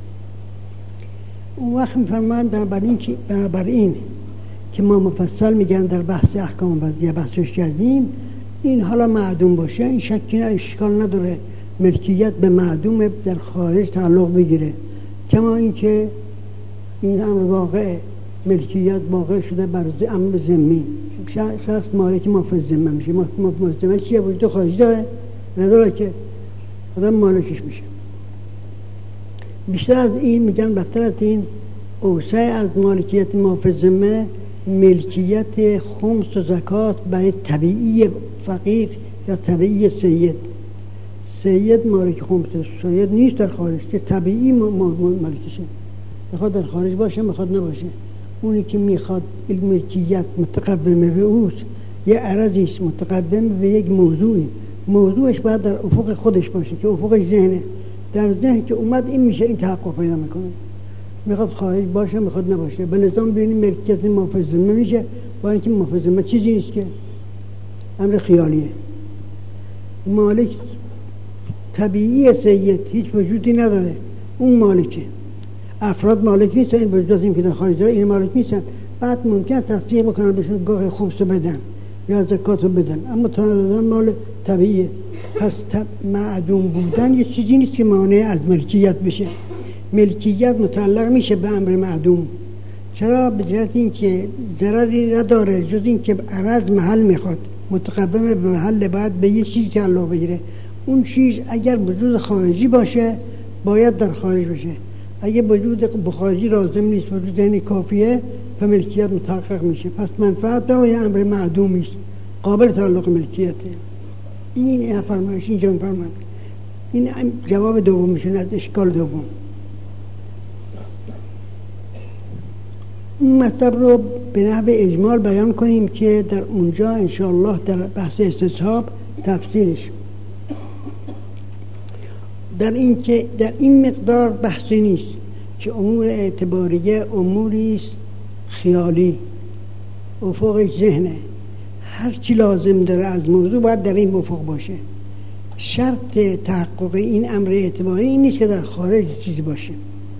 اون وقت میفرمایند بنابراین که بنابراین که ما مفصل میگن در بحث احکام وضعیه بحثش کردیم، این حالا معدوم باشه این شکی نه، اشکال نداره ملکیت به معدوم در خارج تعلق بگیره. کما این که این امر واقع ملکیت واقع شده بر امر ذمی، شخص مالک مافز ذمه میشه. مافز ذمه چیه؟ وجود خارجی داره؟ نداره که آدم مالکش میشه. بیشتر از این میگن بدتر از این اوسع از مالکیت مافز ذمه ملکیت خمس و زکات برای طبیعی فقیر یا طبیعی سید. سید مالک خمس، سید نیست در خارج، که طبیعی مالکشه، میخواد در خارج باشه میخواد نباشه. اونی که میخواد ملکیت متقدمه به اوست، یه عرضی است متقدم به یک موضوعی، موضوعش باید در افق خودش باشه که افقش ذهنه. در ذهن که اومد این میشه، این تحقق پیدا میکنه. میخواد خارج باشه میخواد نباشه. به نظام ببینیم ملکیت مافزمه میشه، با اینکه مافزمه چیزی نیست، که امر خیالیه. مالک طبیعی سید هیچ وجودی نداره، اون مالکه. افراد مالک نیستن، این وجودات این که در خارج داره این مالک نیستن. بعد ممکن تصدیق بکنن بهشون گاه خمس بدن یا زکات رو بدن، اما تا دادن مال طبیعیه. پس معدوم بودن یه چیزی نیست که مانع از ملکیت بشه. ملکیت متعلق میشه به امر معدوم. چرا؟ به جهت این که ضرری نداره جز این که عرض محل میخواد، متقدم به محل باید به یه چیزی تعلق بگیره. اون چیز اگر وجود خارجی باشه باید در خارج باشه. اگر وجود بخارجی لازم نیست، وجود ذهنی کافیه، و ملکیت متحقق میشه. پس منفعت برای امر معدومی است، قابل تعلق ملکیته. این فرمایش اینجا میفرمایند. این جواب دوم میشه از اشکال دوم. این مطلب رو به نحو اجمال بیان کنیم که در اونجا انشاءالله در بحث استصحاب تفصیلش. در این که در این مقدار بحثی نیست که امور اعتباریه اموری است خیالی، افق ذهنه، هر چی لازم داره از موضوع باید در این افق باشه. شرط تحقق این امر اعتباری این نیست که در خارج چیزی باشه.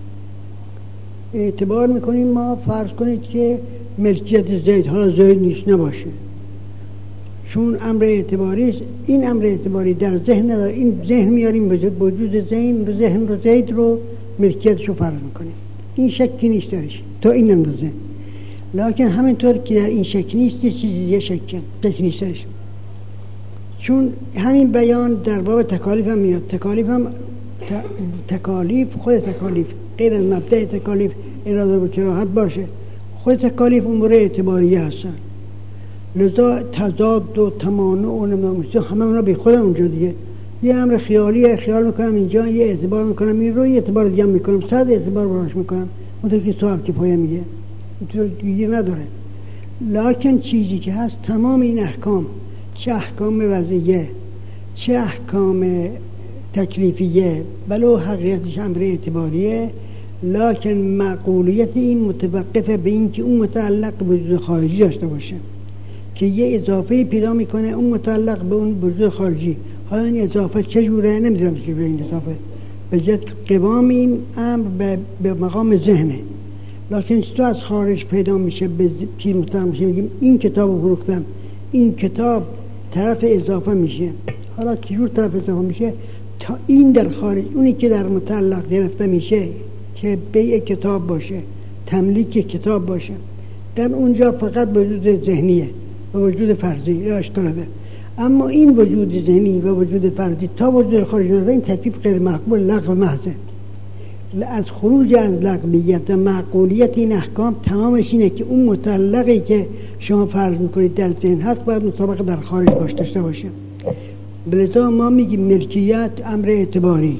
اعتبار میکنیم ما، فرض کنید که ملکیت زید ها زید نیست، نباشه، چون امر اعتباری است. این امر اعتباری در ذهن نداره، این ذهن میاریم وجود ذهن رو ذهن رو زید رو ملکیتش رو فرض میکنیم. این شکی نیست درش تا این اندازه. لکن همینطور که در این شک نیست، یه چیزی دیگه شک شک نیست درش. چون همین بیان در باب تکالیف هم میاد. تکالیف هم تکالیف خود تکالیف غیر از مبدأ تکالیف اراده و کراهت باشه، خود تکالیف امور اعتباریه هستن. لذا تضاد و تمانع و نماموسی همه اونا بی خودم اونجا دیگه. یه امر خیالیه، خیال میکنم اینجا، یه اعتبار میکنم این رو، یه اعتبار دیگه میکنم، صد اعتبار براش میکنم. اونطور که صاحب کفایه میگه اینطور گیر نداره. لکن چیزی که هست تمام این احکام، چه احکام وضعیه چه احکام تکلیفیه، ولو حقیقتش امر اعتباریه، لکن معقولیت این متوقفه به این که اون متعلق به وجود خارجی داشته باشه، که یه اضافه پیدا میکنه اون متعلق به اون وجود خارجی. حالا این اضافه چجوره نمیدونم چجوره این اضافه، به جد قوام این امر به, به مقام ذهنه. لکن تو از خارج پیدا میشه، به پیر متعلق میشه، میگیم این کتاب رو فروختم، این کتاب طرف اضافه میشه. حالا چجور طرف اضافه میشه؟ تا این در خارج، اونی که در متعلق گرفته میشه که بیع کتاب باشه، تملیک کتاب باشه، در اونجا فقط وجود ذهنیه و وجود فرضی یا اشتراده. اما این وجود ذهنی و وجود فرضی تا وجود خارج نده، این تکلیف غیر مقبول، لغو محضه. از خروج از لغویت و معقولیت این احکام تمامش اینه که اون متعلقی که شما فرض میکنید در ذهن هست باید مطابق در خارج باش داشته باشه. بلتا ما میگیم ملکیت امر اعتباری.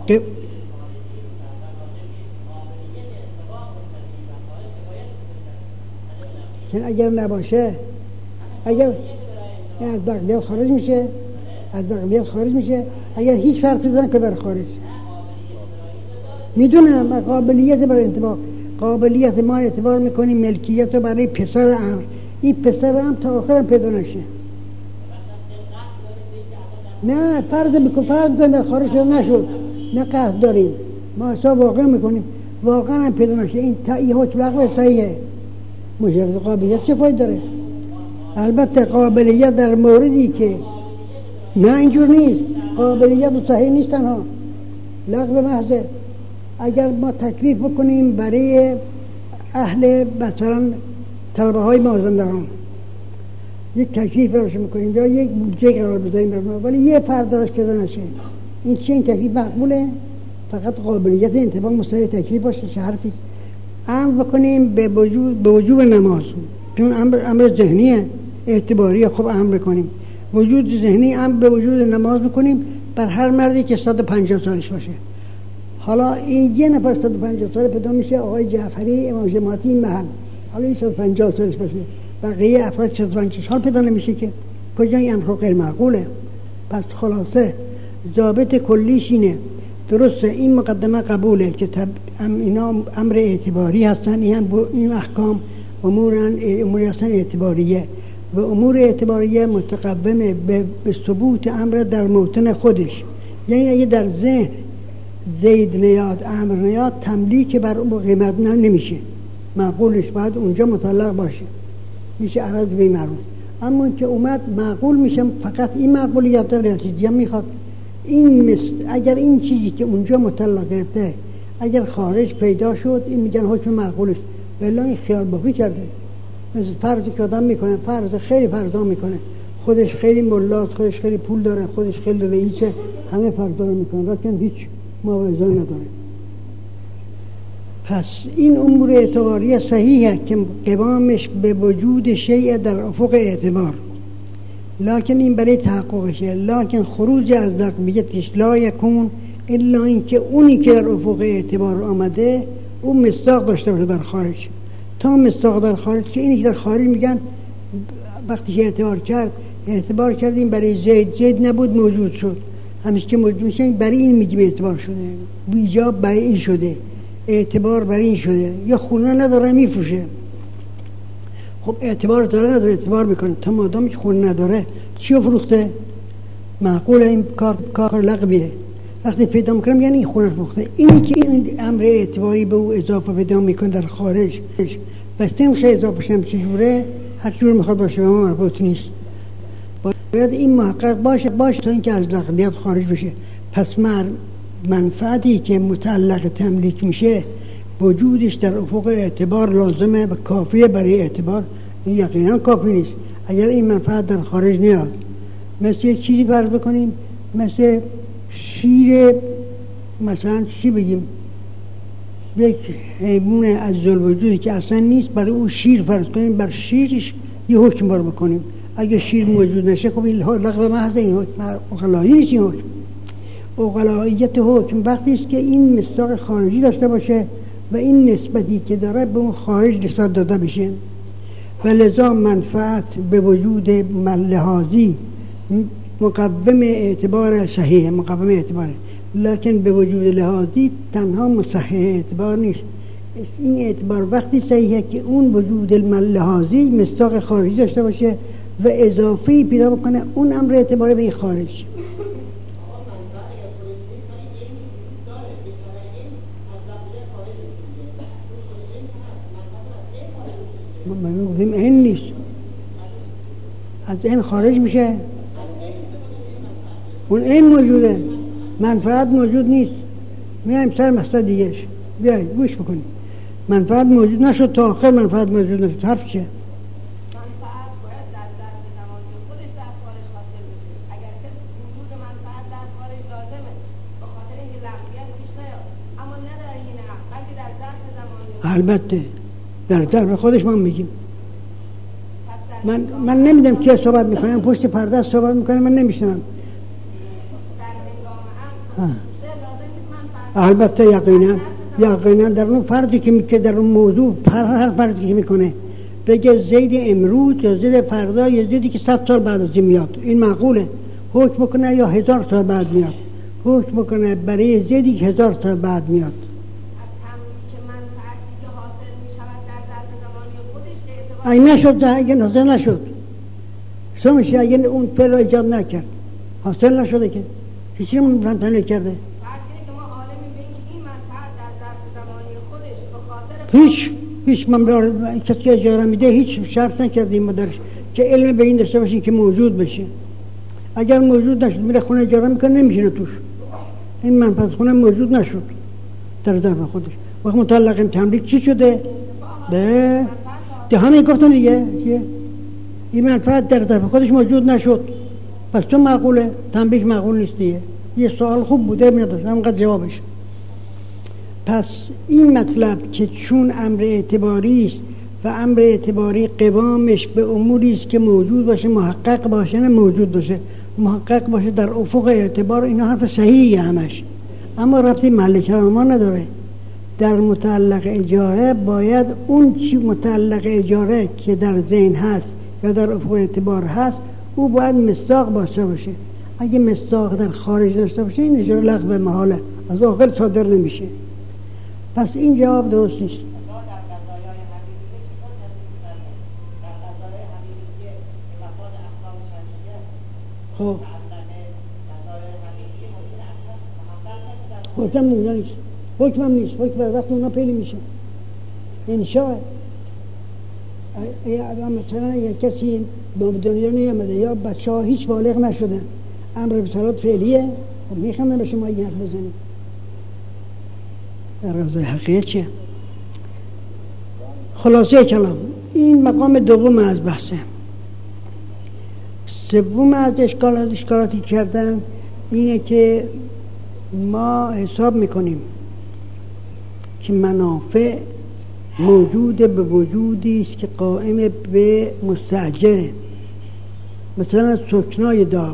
چون اگر نباشه، اگر از دقیقیت خارج میشه، از دقیقیت خارج میشه اگر هیچ فرقی دارن که در خارج. میدونم قابلیت برای انتباه، قابلیت ما اعتبار میکنیم ملکیت رو برای پسر امر، این پسر امر تا آخرم پیدا نشه. نه فرض میکنم فرض میکنم در خارج شده نشد، نه قصد داریم، ما حساب واقع میکنیم واقعا هم پیدا نشه. این تا این حکم لغو صحیحه، مجرد قابلیت چه فایده داره؟ البته قابلیت در موردی که نه اینجور نیست، قابلیت و صحیح نیست تنها لغو محضه. اگر ما تکلیف بکنیم برای اهل مثلا طلبه های مازندران یک تکلیف براش میکنیم یا یک بودجه قرار بذاریم برای ما، ولی یه فرد داشت پیدا نشه، این چه این تکلیف مقبوله؟ فقط قابلیت انتباه مستوی تکلیف باشه، چه حرفی امر بکنیم به وجود به وجوب نماز، چون امر امر ذهنیه اعتباریه. خب امر بکنیم وجود ذهنی، امر به وجود نماز بکنیم بر هر مردی که صد و پنجاه سالش باشه. حالا این یه نفر صد و پنجاه سال پیدا میشه، آقای جعفری امام جماعتی این محل، حالا این صد و پنجاه سالش باشه، بقیه افراد صد و پنجاه سال پیدا نمیشه که کجا این امر غیر معقوله. پس خلاصه ضابط کلیش اینه، درسته این مقدمه قبوله که تب... اینا امر اعتباری هستن، این, این احکام امورن اموری هستن اعتباریه و امور اعتباریه متقومه به, به ثبوت امر در موطن خودش. یعنی اگه در ذهن زید نیاد امر نیاد تملیک بر اون قیمت نه نمیشه، معقولش باید اونجا مطلق باشه، میشه عرض به معروف. اما که اومد معقول میشه، فقط این معقولیت داره، چیزی هم میخواد. این مثل اگر این چیزی که اونجا مطلق گرفته اگر خارج پیدا شد، این میگن حکم معقولش، ولی این خیال باقی کرده. مثل فرضی که آدم میکنه، فرض خیلی فرضا میکنه، خودش خیلی ملاست، خودش خیلی پول داره، خودش خیلی رئیسه، همه فرضا رو میکنه لیکن هیچ موازه نداره. پس این امور اعتباری صحیحه که قوامش به وجود شیء در افق اعتبار، لکن این برای تحققشه، لکن خروج از دقیقیتش لا یکون الا این که اونی که در افق اعتبار آمده اون مصداق داشته باشه در خارج. تا مصداق در خارج که اینی که در خارج میگن وقتی که اعتبار کرد اعتبار کردیم برای زید، زید نبود موجود شد، همیشه که موجود میشه برای این میگیم اعتبار شده، بیجاب برای این شده، اعتبار برای این شده، یا خونه نداره میفروشه. خب اعتبار داره نداره اعتبار میکنه، تا مادامی که خونه نداره چیو فروخته؟ معقوله این کار کار لغویه. وقتی پیدا میکنم یعنی این خونه فروخته. اینی که این امر اعتباری به او اضافه پیدا میکنه در خارج، بس نمیشه اضافه شم چجوره، هر جور میخواد باشه به ما مربوط نیست. باید این محقق باشه باشه تا اینکه از لغویت خارج بشه. پس مر منفعتی که متعلق تملیک میشه وجودش در افق اعتبار لازمه و کافیه برای اعتبار، این یقینا کافی نیست اگر این منفعت در خارج نیاد. مثل چیزی فرض بکنیم، مثل شیر، مثلا چی بگیم، یک حیوان از الوجودی که اصلا نیست، برای اون شیر فرض کنیم، بر شیرش یه حکم بار بکنیم. اگه شیر موجود نشه خب این لغو محض، این حکم اغلایی نیست. این حکم اغلاییت حکم وقتی است که این مصداق خارجی داشته باشه و این نسبتی که داره به اون خارج نسبت داده بشه، و لذا منفعت به وجود لحاظی مقوم اعتبار صحیح، مقوم اعتباره، لکن به وجود لحاظی تنها مصحح اعتبار نیست. این اعتبار وقتی صحیحه که اون وجود لحاظی مصداق خارجی داشته باشه و اضافی پیدا بکنه اون امر اعتباره به خارج. ما میگیم این نیست، از این خارج میشه، اون این موجوده، منفعت موجود نیست. میایم سر مقصد دیگهش، بیایی گوش بکنید. منفعت موجود نشد تا آخر منفعت موجود نشد، حرف چیه؟ منفعت باید در ظرف زمانی خودش در خارج حاصل بشه، اگرچه وجود منفعت در خارج لازمه به خاطر اینکه لغویت پیش نیاد، اما نه در این حق، بلکه در ظرف زمانی. البته در ظرف خودش ما میگیم. من من نمیدونم کی صحبت میکنم، پشت پرده صحبت میکنم، من نمیشنم. البته یقینا یقینا در اون فردی که میگه در اون موضوع هر هر فردی که میکنه بگه زید امروز یا زید فردا یا زیدی که صد سال بعد از این میاد، این معقوله. حکم بکنه یا هزار سال بعد میاد، حکم بکنه برای زیدی که هزار سال بعد میاد. اگه نشد اگه حاصل نشد سمشی اگه اون فعل ایجاد نکرد حاصل نشده که هیچی منطقه نکرده هیچ هیچ من کسی اجاره میده هیچ شرط نکردیم ما درش که علم به این داشته باشیم که موجود بشه. اگر موجود نشد میره خونه اجاره میکنه نمیشینه توش، این منفعت خونه موجود نشد در ظرف خودش. وقت مطلقیم تملیک چی شده؟ ده ده همه گفتن دیگه این منفعت در ظرف خودش موجود نشد، پس تو معقوله تملیک معقول نیست دیگه. یه سوال خوب بوده میداشت همونقدر جوابش. پس این مطلب که چون امر اعتباری است و امر اعتباری قوامش به اموری است که موجود باشه محقق باشه، نه موجود باشه محقق باشه در افق اعتبار، اینا حرف صحیحیه همش، اما ربطی محل کلام ما نداره. در متعلق اجاره باید اون چی متعلق اجاره که در ذهن هست یا در افق اعتبار هست او باید مصداق باشه باشه. اگه مصداق در خارج داشته باشه این اجاره لغو محاله، از عاقل صادر نمیشه. پس این جواب درست نیست. خب حکم نیست، حکم هم نیست، حکم بر وقت اونا پیلی میشه انشاء. مثلا یک کسی به دنیا نیامده یا بچه ها هیچ بالغ نشدن، امر به صلات فعلیه، خب میخوام به شما این حرف بزنیم در رازه حقیقه چیه؟ خلاصه کلام این مقام دوم از بحثه. سوم از اشکالات اشکالاتی کردن اینه که ما حساب میکنیم که منافع موجود به وجودی است که قائم به مستأجره، مثلا سکنای دار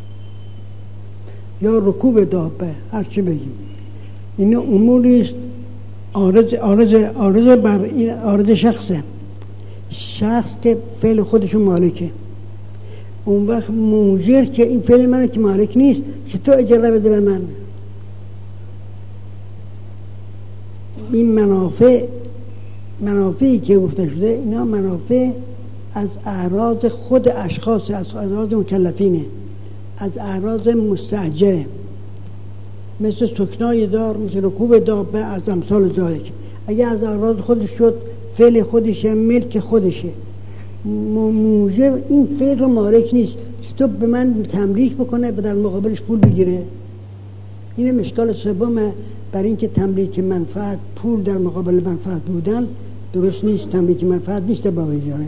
یا رکوب دابه هر چی بگیم، این اموری است عارض عارض عارض بر این عارض شخصه، شخص که فعل خودشون مالکه. اون وقت موجر که این فعل منه که مالک نیست که تو اجاره بده به من. این منافع منافعی که گفته شده اینا منافع از اعراض خود اشخاص، از اعراض مکلفینه، از اعراض مستأجره، مثل سکنای دار، مثل رکوب دابه، از امثال ذالک. اگه از اعراض خودش شد فعل خودشه، ملک خودشه، موجب این فعل رو مالک نیست که تو به من تملیک بکنه و در مقابلش پول بگیره. این اشکال سومه برای اینکه تملیک منفعت، پول در مقابل منفعت بودن درست نیست، تملیک منفعت نیست باب اجاره.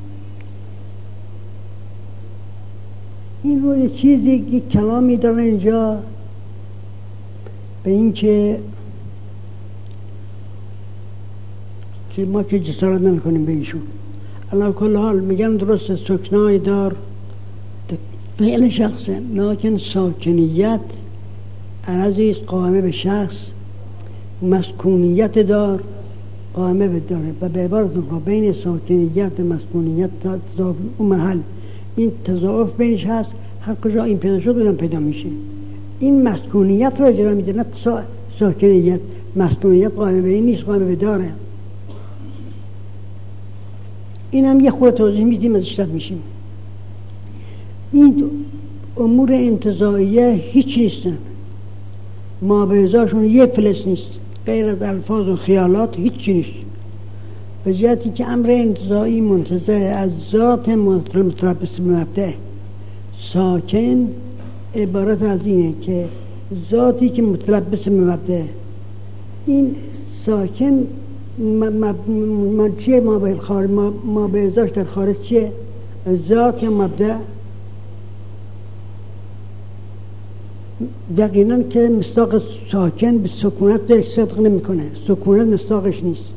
این رو یه چیزی یک کلامی داره اینجا به این که که ما که جسارت نمی کنیم به ایشون. علا کل حال میگن درست سکنای دار فعل شخصه، لیکن ساکنیت عرضی است قائمه به شخص، مسکونیت دار قائمه به داره و به عبارت بین ساکنیت و مسکونیت تضاعف اون محل، این تضاعف بینش هست، هر کجا این پیدا شد بودن پیدا میشه. این مسکونیت رو اجرا میده، نه سا... ساکنیت. مسکونیت قائمه به این نیست، قائمه به داره. این هم یه خورده توضیح میدیم از اشتاد میشیم. این امور انتزاعیه هیچ نیستن، ما به ازاشون یه فلس نیست، غیر از الفاظ و خیالات هیچی نیست. به جهتی که امر انتزاعی منتزع از ذات متربص به مبدأ، ساکن عبارت از اینه که ذاتی که متلبس به مبدأ، این ساکن ما چیه؟ ما به خارج، ما, ما به ازاش در خارج چیه؟ ذات یا مبدأ. یقینا که مصداق ساکن به سکونت صدق نمی کنه، سکونت مصداقش نیست.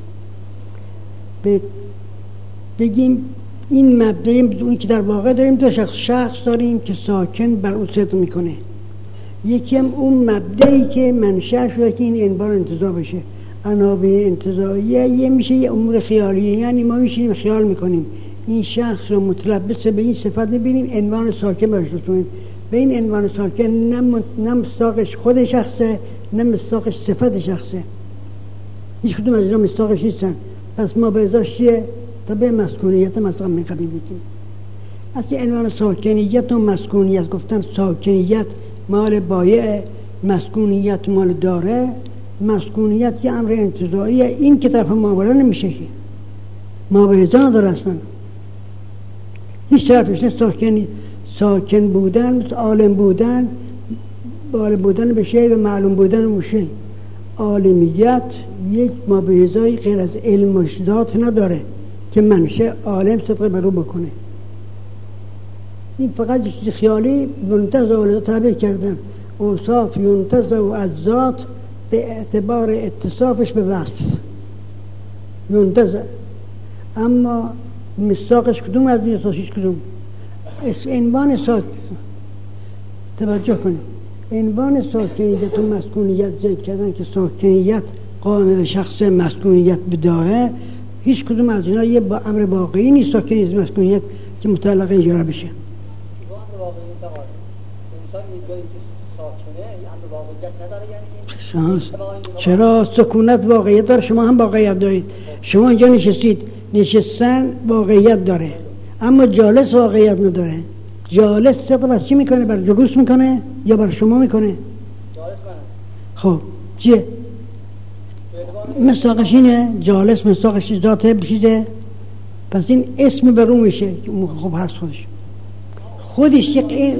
بگیم این مبدأ اون که در واقع داریم دو شخص شخص داریم که ساکن بر اون صدق میکنه، یکی هم اون مبدعی که منشأ شده که این انبار انتزاع بشه. عناوین انتزاعیه یه میشه یه امور خیالیه، یعنی ما میشینیم خیال میکنیم این شخص رو متلبس به این صفت میبینیم، عنوان ساکن باش رسونیم. به این عنوان ساکن نه مصداقش خود شخصه نه مصداقش صفت شخصه، هیچ کدوم از اینا مصداقش نیستن. پس ما به ازاش چیه؟ تا به مسکونیت مصداق میقبیم بگیم. از که عنوان ساکنیت و مسکونیت گفتن، ساکنیت مال بایع، مسکونیت مال داره. مسکونیت یه امر انتزاعیه، این که طرف معامله نمیشه که ما به ازا نداره اصلا، هیچ طرفش نه. ساکن ساکن بودن مثل عالم بودن، عالم بودن به شی و معلوم بودن به شی. عالمیت یک ما به ازای غیر از علم و ذات نداره که منشه عالم صدق برو بکنه. این فقط چیز خیالی منتزع و تعبیر کردن. اوصاف ينتزع از ذات به اعتبار اتصافش به وصف ينتزع، اما مصداقش کدوم از این اساسیش کدوم؟ عنوان ساکن، توجه کنید، عنوان ساکنیت و مسکونیت ذکر کردن که ساکنیت قائم به شخص، مسکونیت به داره. هیچ کدوم از اینا یه با امر واقعی نیست. ساکنیت و مسکونیت که متعلق اجاره بشه. چرا سکونت واقعیت داره؟ شما هم واقعیت دارید. شما اینجا نشستید، نشستن واقعیت داره، اما جالس واقعیت نداره. جالس صدق بر چی میکنه؟ بر جلوس میکنه یا بر شما میکنه؟ جالس من. خب چیه؟ مصداقش اینه. جالس مصداقش ذاته بشیده، پس این اسم بر اون میشه. خب هست خودش خودش یک این.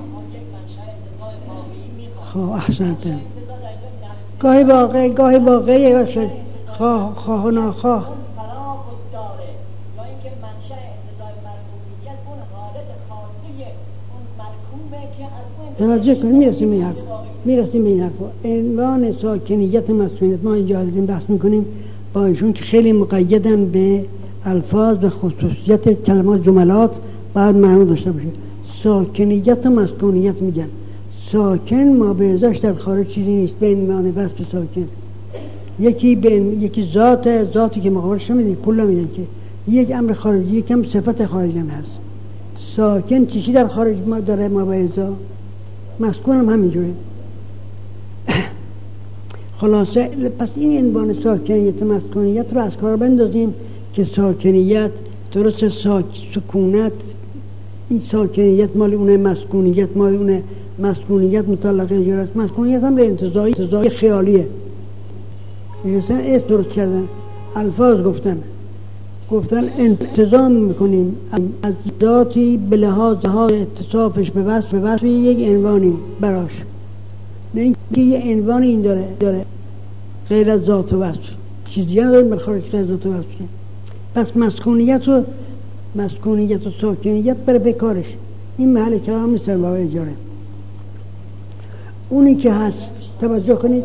خب احسنته. گاهی واقعی گاهی واقعی خواه خواه و ناخواه. توجه کنید، میرسیم به این حرف میرسیم به این حرف عنوان ساکنیت و مسکونیت ما اینجا داریم بحث میکنیم با ایشون که خیلی مقیدن به الفاظ و خصوصیت کلمات، جملات باید معنی داشته باشه. ساکنیت و مسکونیت میگن. ساکن ما به ازاش در خارج چیزی نیست به عنوان وصف ساکن. یکی به یکی ذات ذاتی که مقابلش نمیده، پول نمیده، که یک امر خارجی، یک هم صفت خارجی هست. ساکن چیزی در خارج ما داره ما به ازا. مسکون هم همینجوره. خلاصه پس این عنوان ساکنیت و مسکونیت رو از کار بندازیم که ساکنیت درست ساک سکونت، این ساکنیت مال اونه، مسکونیت مال اونه. مسکونیت متعلق اجاره است، مسکونیت هم انتزاعی انتزاعی خیالیه. مثلا اسم درست کردن، الفاظ گفتن گفتن انتظام میکنیم از ذاتی به لحاظ اتصافش به وصف به وصف یک عنوانی براش، نه اینکه یه عنوان این داره داره غیر از ذات و وصف، چیزی نداریم بر خارج از ذات و وصف. پس مسکونیت و مسکونیت و ساکنیت بره به کارش. این محل کلام نیست در باب اجاره. اونی که هست توجه کنید،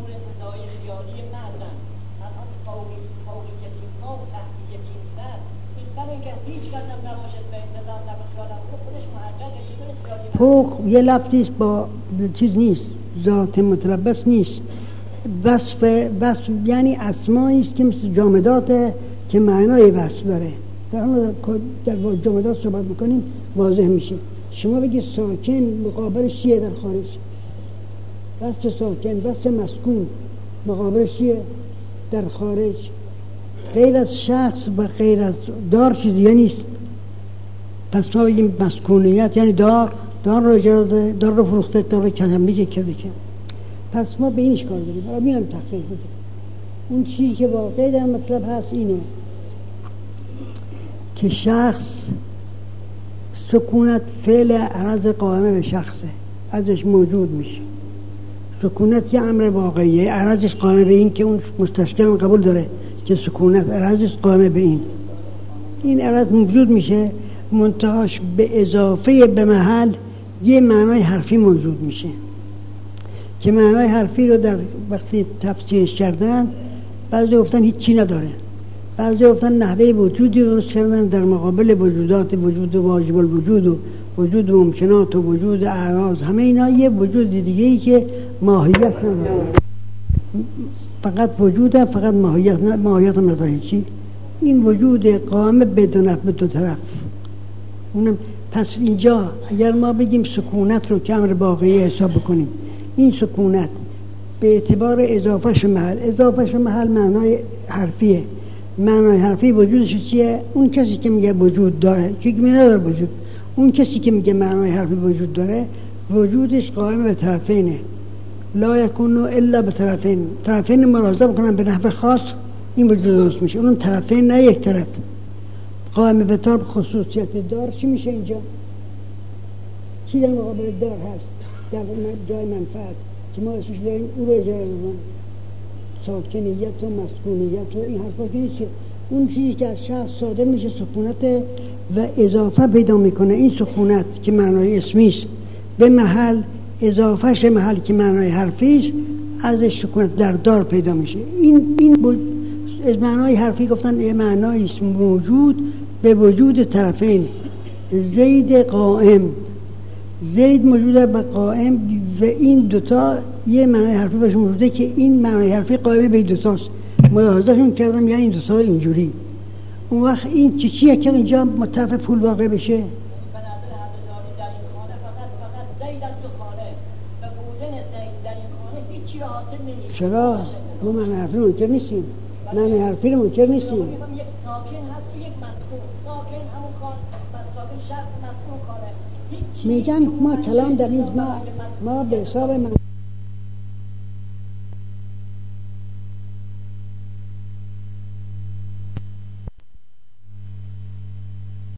فوق یه لفظیست با چیز نیست، ذات متلبس نیست. وصف وصف یعنی اسمایی است که مثل جامدات که معنای وصف داره. در حال در جامدات صحبت میکنیم واضح میشه. شما بگید ساکن مقابلش چیه در خارج؟ وصف ساکن، وصف مسکون مقابلش چیه در خارج؟ غیر از شخص و غیر از دار چیزی نیست. پس ما بگیم مسکونیت یعنی دار، دار رو اجاره، دار رو فروخته، دار رو کلمه کرده که. پس ما به اینش کار داریم. حالا میان تحقیق بده. اون چیزی که واقعی در مطلب هست اینه که شخص سکونت فعل عرض قائمه به شخصه، ازش موجود میشه. سکونت یه امر واقعیه، عرضش قائمه به این که اون مستشکل قبول داره که سکونت عرضش قائمه به این این عرض موجود میشه. منتهاش به اضافه به محل یه معنای حرفی موجود میشه که معنای حرفی رو در وقتی تفسیرش کردن بعضی گفتن هیچی نداره، بعضی گفتن نحوه وجودی رو درست کردن در مقابل وجودات وجود واجب الوجود و وجود ممکنات و وجود اعراض، همه اینا یه وجود دیگه ای که ماهیت نداره، فقط وجود، فقط ماهیت نه، ماهیت هم نداره چی. این وجود قائم بدون نفع به دو طرف. اونم پس اینجا اگر ما بگیم سکونت رو که امر واقعی حساب بکنیم، این سکونت به اعتبار اضافهش محل، اضافهش محل معنای حرفیه. معنای حرفی وجودش چیه؟ اون کسی که میگه وجود داره، که میگه نداره وجود، اون کسی که میگه معنای حرفی وجود داره، وجودش قائم به طرفینه، لا یکون الا به طرفین. طرفین ملاحظه بکنن به نحو خاص این وجود درست میشه. اون طرفین نه یک طرف. قائم به طرف خصوصیت دار چی میشه اینجا؟ چی در مقابل دار هست در جای منفعت که ما اسمش داریم او رو اجاره دادن، ساکنیت و مسکونیت و این حرفا که نیست. اون چیزی که از شخص صادر میشه سکونت و اضافه پیدا میکنه. این سکونت که معنای اسمیست به محل، اضافهش محل که معنای حرفیست، ازش سکونت در دار پیدا میشه. این این از معنای حرفی گفتن یه معنای است موجود به وجود طرفین. زید قائم، زید موجود به قائم و این دوتا یه معنای حرفی باشه موجوده که این معنای حرفی قائم به این دوتاست. ملاحظه‌شون کردم یعنی این دوتا اینجوری. اون وقت این چی چیه که اینجا طرف پول واقع بشه؟ چرا؟ ما معنی حرفی رو منکر نیستیم، معنی حرفی رو منکر نیستیم. یک ساکن هست و یک مسکون. ساکن همون کار، ساکن شخص، مسکون کاره. میگم ما کلام در این ما ما به حساب من